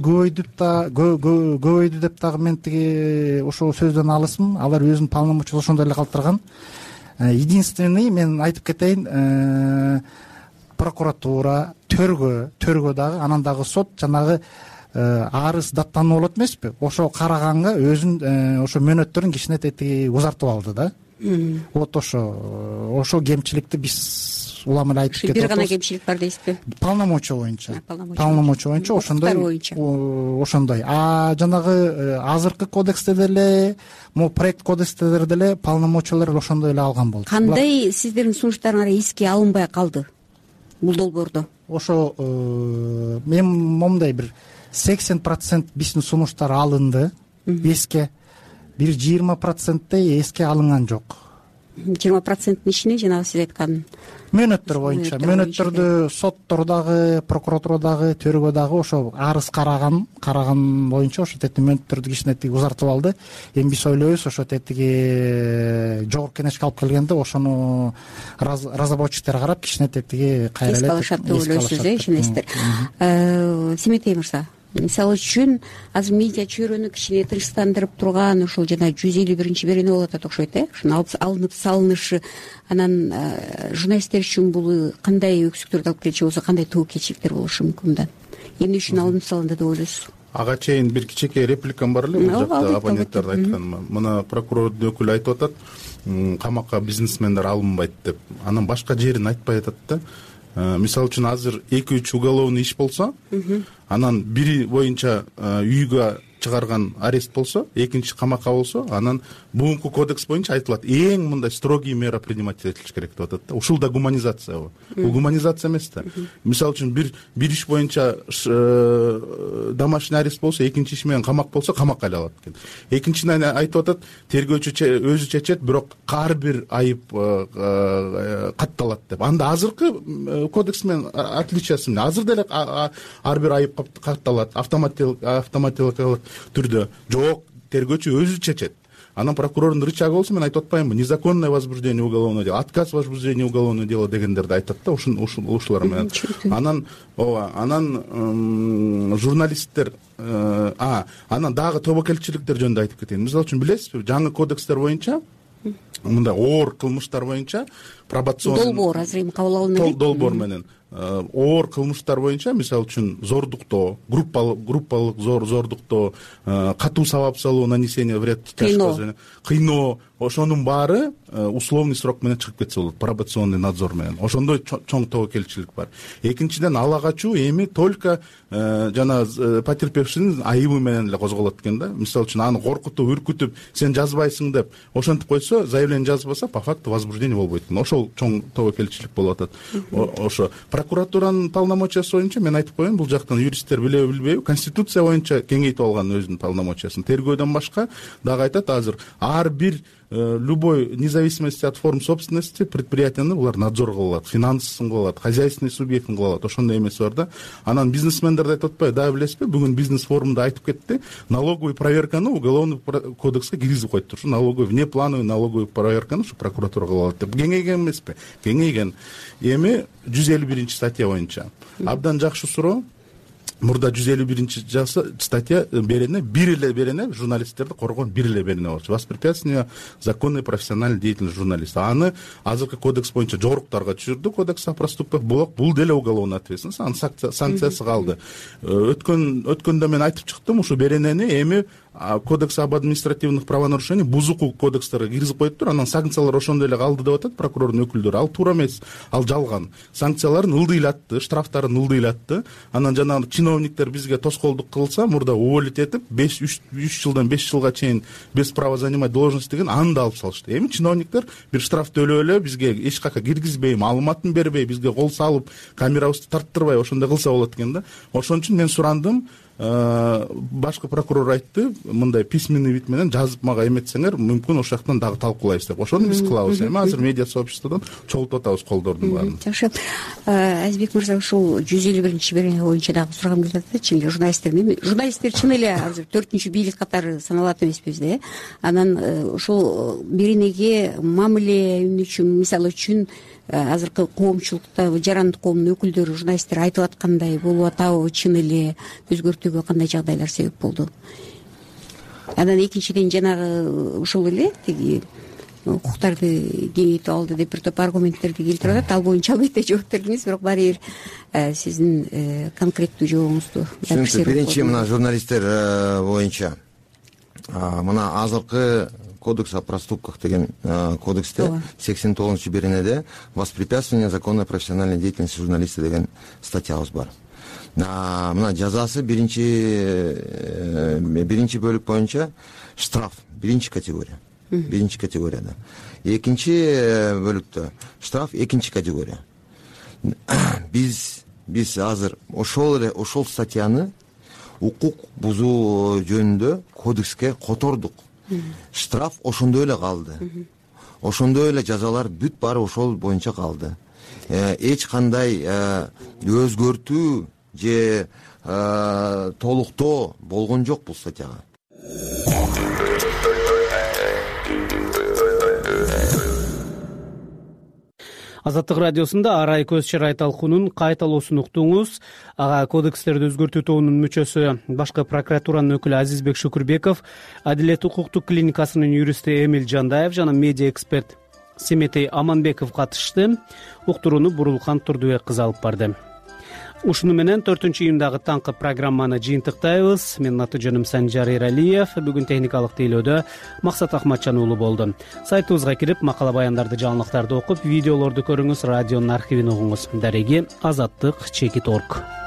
көбөйдү деп дагы мен ошол сөздөн алысмын. Алар өзүнүн полномочиясы ошондой эле калтырган. Единственный мен айтып кетейин, прокуратура, тергөө дагы, анан дагы сот жанагы арыз даттануу болот эмеспи? Ошо караганга өзүнүн ошо мөөнөттөрүн кичине тетиги узартып алды да. Вот ошо кемчиликти биз улам эле айтып кетип бир гана атабыз. кемчилик бар дейсизби? Полномочия боюнча ошондой. А жанагы азыркы кодексте деле, могу проект кодексте деле полномочиялар ошондой эле алган болчу. Кандай сиздердин сунуштарыңар эске алынбай калды бул долбоордо? Ошо мен момундай бир 80% биздин сунуштар алынды эске, бир 20%й эске алынган жок. 20%-ын ишине жанагы сиз айткан мөөнөттөр боюнча, мөөнөттөрдү соттордагы, прокуратурадагы, төргөдагы ошо арыз караган боюнча ошо тетиги мөөнөттөрдү кичине тиги узартып алды. Эми биз ойлойбуз ошо тетиги жогорку кеңешке алып келгенде ошону разработчиктер карап кичине тетиги кайра эле эске алышат деп ойлойсуз, ишенесиздер. Семетей мырза, мисалы үчүн азыр медиа чөйрөнү кичине тынчтандырып турган ушул жана 151 берене болуп атат окшойт, ушуну алынып салынышы, анан журналисттер үчүн бул кандай өксүктөрдү алып келчү болсо, кандай тобокелчиликтер болушу мүмкүн мындан? Эмне үчүн алынып салынды деп ойлойсуз? Ага чейин бир кичинекей репликам бар эле бул жакта оппоненттердин айтканыма. Мына прокурордун өкүлү айтып атат, камакка бизнесмендер алынбайт деп. Анан башка жерин айтпай атат да. Мисалы үчүн азыр 2-3 уголовный иш болсо, анан бири боюнча үйгө чыгарган арест болсо, экинчи камакка болсо, анан бугунку кодекс боюнча айтылат, эң мындай строгий мера принимать этилиш керек деп атат да. Ушул да гуманизация. Бул гуманизация эмес да. Мисалы үчүн бир иш боюнча домашний арест болсо, экинчи иш менен камак болсо, камакка эле алат экен. Экинчиден айтып атат, тергөөчү өзү чечет, бирок ар бир айып катталат деп. Анда азыркы кодекс менен отличиясы эмне? Азыр деле ар бир айып катталат, автоматикалык түрдө. Жок, тергөөчү өзү чечет. Анан прокурордун рычагы болсо, мен айтып атпаймынбы, незаконное возбуждение уголовного дела, отказ возбуждения уголовного дела дегендерди айтат да, ушулар менен. Анан журналисттер, анан дагы тобокелчиликтер жөнүндө айтып кетейин. Мисалы үчүн билесизби, жаңы кодекстер боюнча, мындай оор кылмыштар боюнча пробацион долбоор азыр эми кабыл алынды. Долбоор менен оор кылмыштар боюнча, мисалы үчүн зордуктоо, группалык зордуктоо, катуу сабап салуу, нанесение вред тяжкого, кыйноо, ошонун баары условный срок менен чыгып кетсе болот, пробационный надзор менен. Ошондой чоң тобокелчилик бар. Экинчиден, ала качуу эми только жана потерпевшинин айыбы менен эле козголот экен да. Мисалы үчүн аны коркутуп, үркүтүп, сен жазбайсың деп ошентип койсо, заявление жазбаса, по факту возбуждение болбойт экен. Ошол чоң тобокелчилик болуп атат. Ошо прокуратуранын полномочиясы боюнча мен айтып коеюн, бул жактан юристтер билеби билбейби, конституция боюнча кеңейтип алган өзүнүн полномочиясын. Тергөөдөн башка дагы айтат, азыр ар бир любой независимости от форм собственности предприятияны булар надзор кыла алат, финансын кыла алат, хозяйственный субъектин кыла алат. Ошондой эмеси бар да. Анан бизнесмендерди айтып атпайбы, дагы билесизби, бүгүн бизнес форумда айтып кетти, налоговый проверканы уголовный кодекске киргизип коюптур. Ушу налоговый, внеплановый налоговый проверканы ушу прокуратура кыла алат деп. Кеңейген эмеспи? Кеңейген. Эми 151 статья боюнча абдан жакшы суроо. Мурда 151 статья берене, бир эле берене журналисттерди коргон бир эле берене болчу. Воспрепятствование законной профессиональной деятельности журналиста. Аны азыркы кодекс боюнча жоруктарга түшүрдү, кодекс о проступках, бул деле уголовная ответственность. Анын санкциясы калды. Өткөндө мен айтып чыктым, ушу беренени эми кодекс об административных правонарушениях бузуку кодекстерге киргизип коюптур. Анан санкциялар ошондой эле калды деп атат прокурордун өкүлдөрү. Ал туура эмес, ал жалган. Санкцияларын ылдыйлатты, штрафтарын ылдыйлатты. Анан жанагы чиновниктер бизге тоскоолдук кылса, мурда уволить этип 3 жылдан 5 жылга чейин без права занимать должность деген аны да алып салышты. Эми чиновниктер бир штраф төлөп эле бизге эч кака киргизбей, маалыматын бербей, бизге кол салып, камерабызды тарттырбай ошондой кылса болот экен да. Ошон үчүн мен сурандым. Башкы прокурор айтты, мындай письменный вид менен жазып мага эметсеңер, мүмкүн ошол жактан дагы талкуулайбыз деп. Ошону биз кылабыз. Эми азыр медиа сообществодон чогултуп атабыз колдордун баарын. Жакшы. Азбек мырза, ушул 151 берене боюнча дагы сурагым келип атат. Чын эле журналисттер чын эле азыр 4-күн бийлик катары саналат эмеспиз да. Анан ушул беренеге мамиле үчүн, мисалы үчүн азыркы коомчулукта жарандык коомдун өкүлдөрү, журналисттер айтып аткандай болуп атабы, чын эле өзгөртүүгө кандай жагдайлар себеп болду? Анан экинчиден жанагы ушул эле тиги укуктарды кеңейтип алды деп бир топ аргументтерди келтирип атат. Ал боюнча албетте жооп бердиңиз, бирок баары бир сиздин конкреттүү жообуңузду. Биринчи мына журналисттер боюнча мына азыркы кодекс о проступках деген кодексте 89 беренеде воспрепятствование законной профессиональной деятельности журналиста деген статьябыз бар. Мына жазасы биринчи бөлүк боюнча штраф биринчи категория. Биринчи категорияда. Экинчи бөлүктө штраф экинчи категория. Биз азыр ошол статьяны укук бузуу жөнүндө кодекске котордук. Штраф ошондой эле калды. Ошондой эле жазалар бүт баары ошол боюнча калды. Эч кандай өзгөртүү же толуктоо болгон жок бул статьяга. Азаттык радиосунда арай көз чарай талкуунун кайталоосун уктуңуз. Ага кодекстерди өзгөртүү тобунун мүчөсү, башкы прокуратуранын өкүлү Азизбек Шүкүрбеков, Адилет укуктук клиникасынын юристи Эмиль Жандаев жана медиа эксперт Семетей Аманбеков катышты. Уктурууну Бурулхан Турдубек кызы алып барды. Ушуну менен 4-июндагы таңкы программаны жыйынтыктайбыз. Менин аты жөнүм Санжар Эралиев. Бүгүн техникалык тейлөөдө Максат Ахматжан уулу болду. Сайтыбызга кирип, макала баяндарды, жаңылыктарды окуп, видеолорду көрүңүз, радионун архивин угуңуз. Дареги Азаттык /org.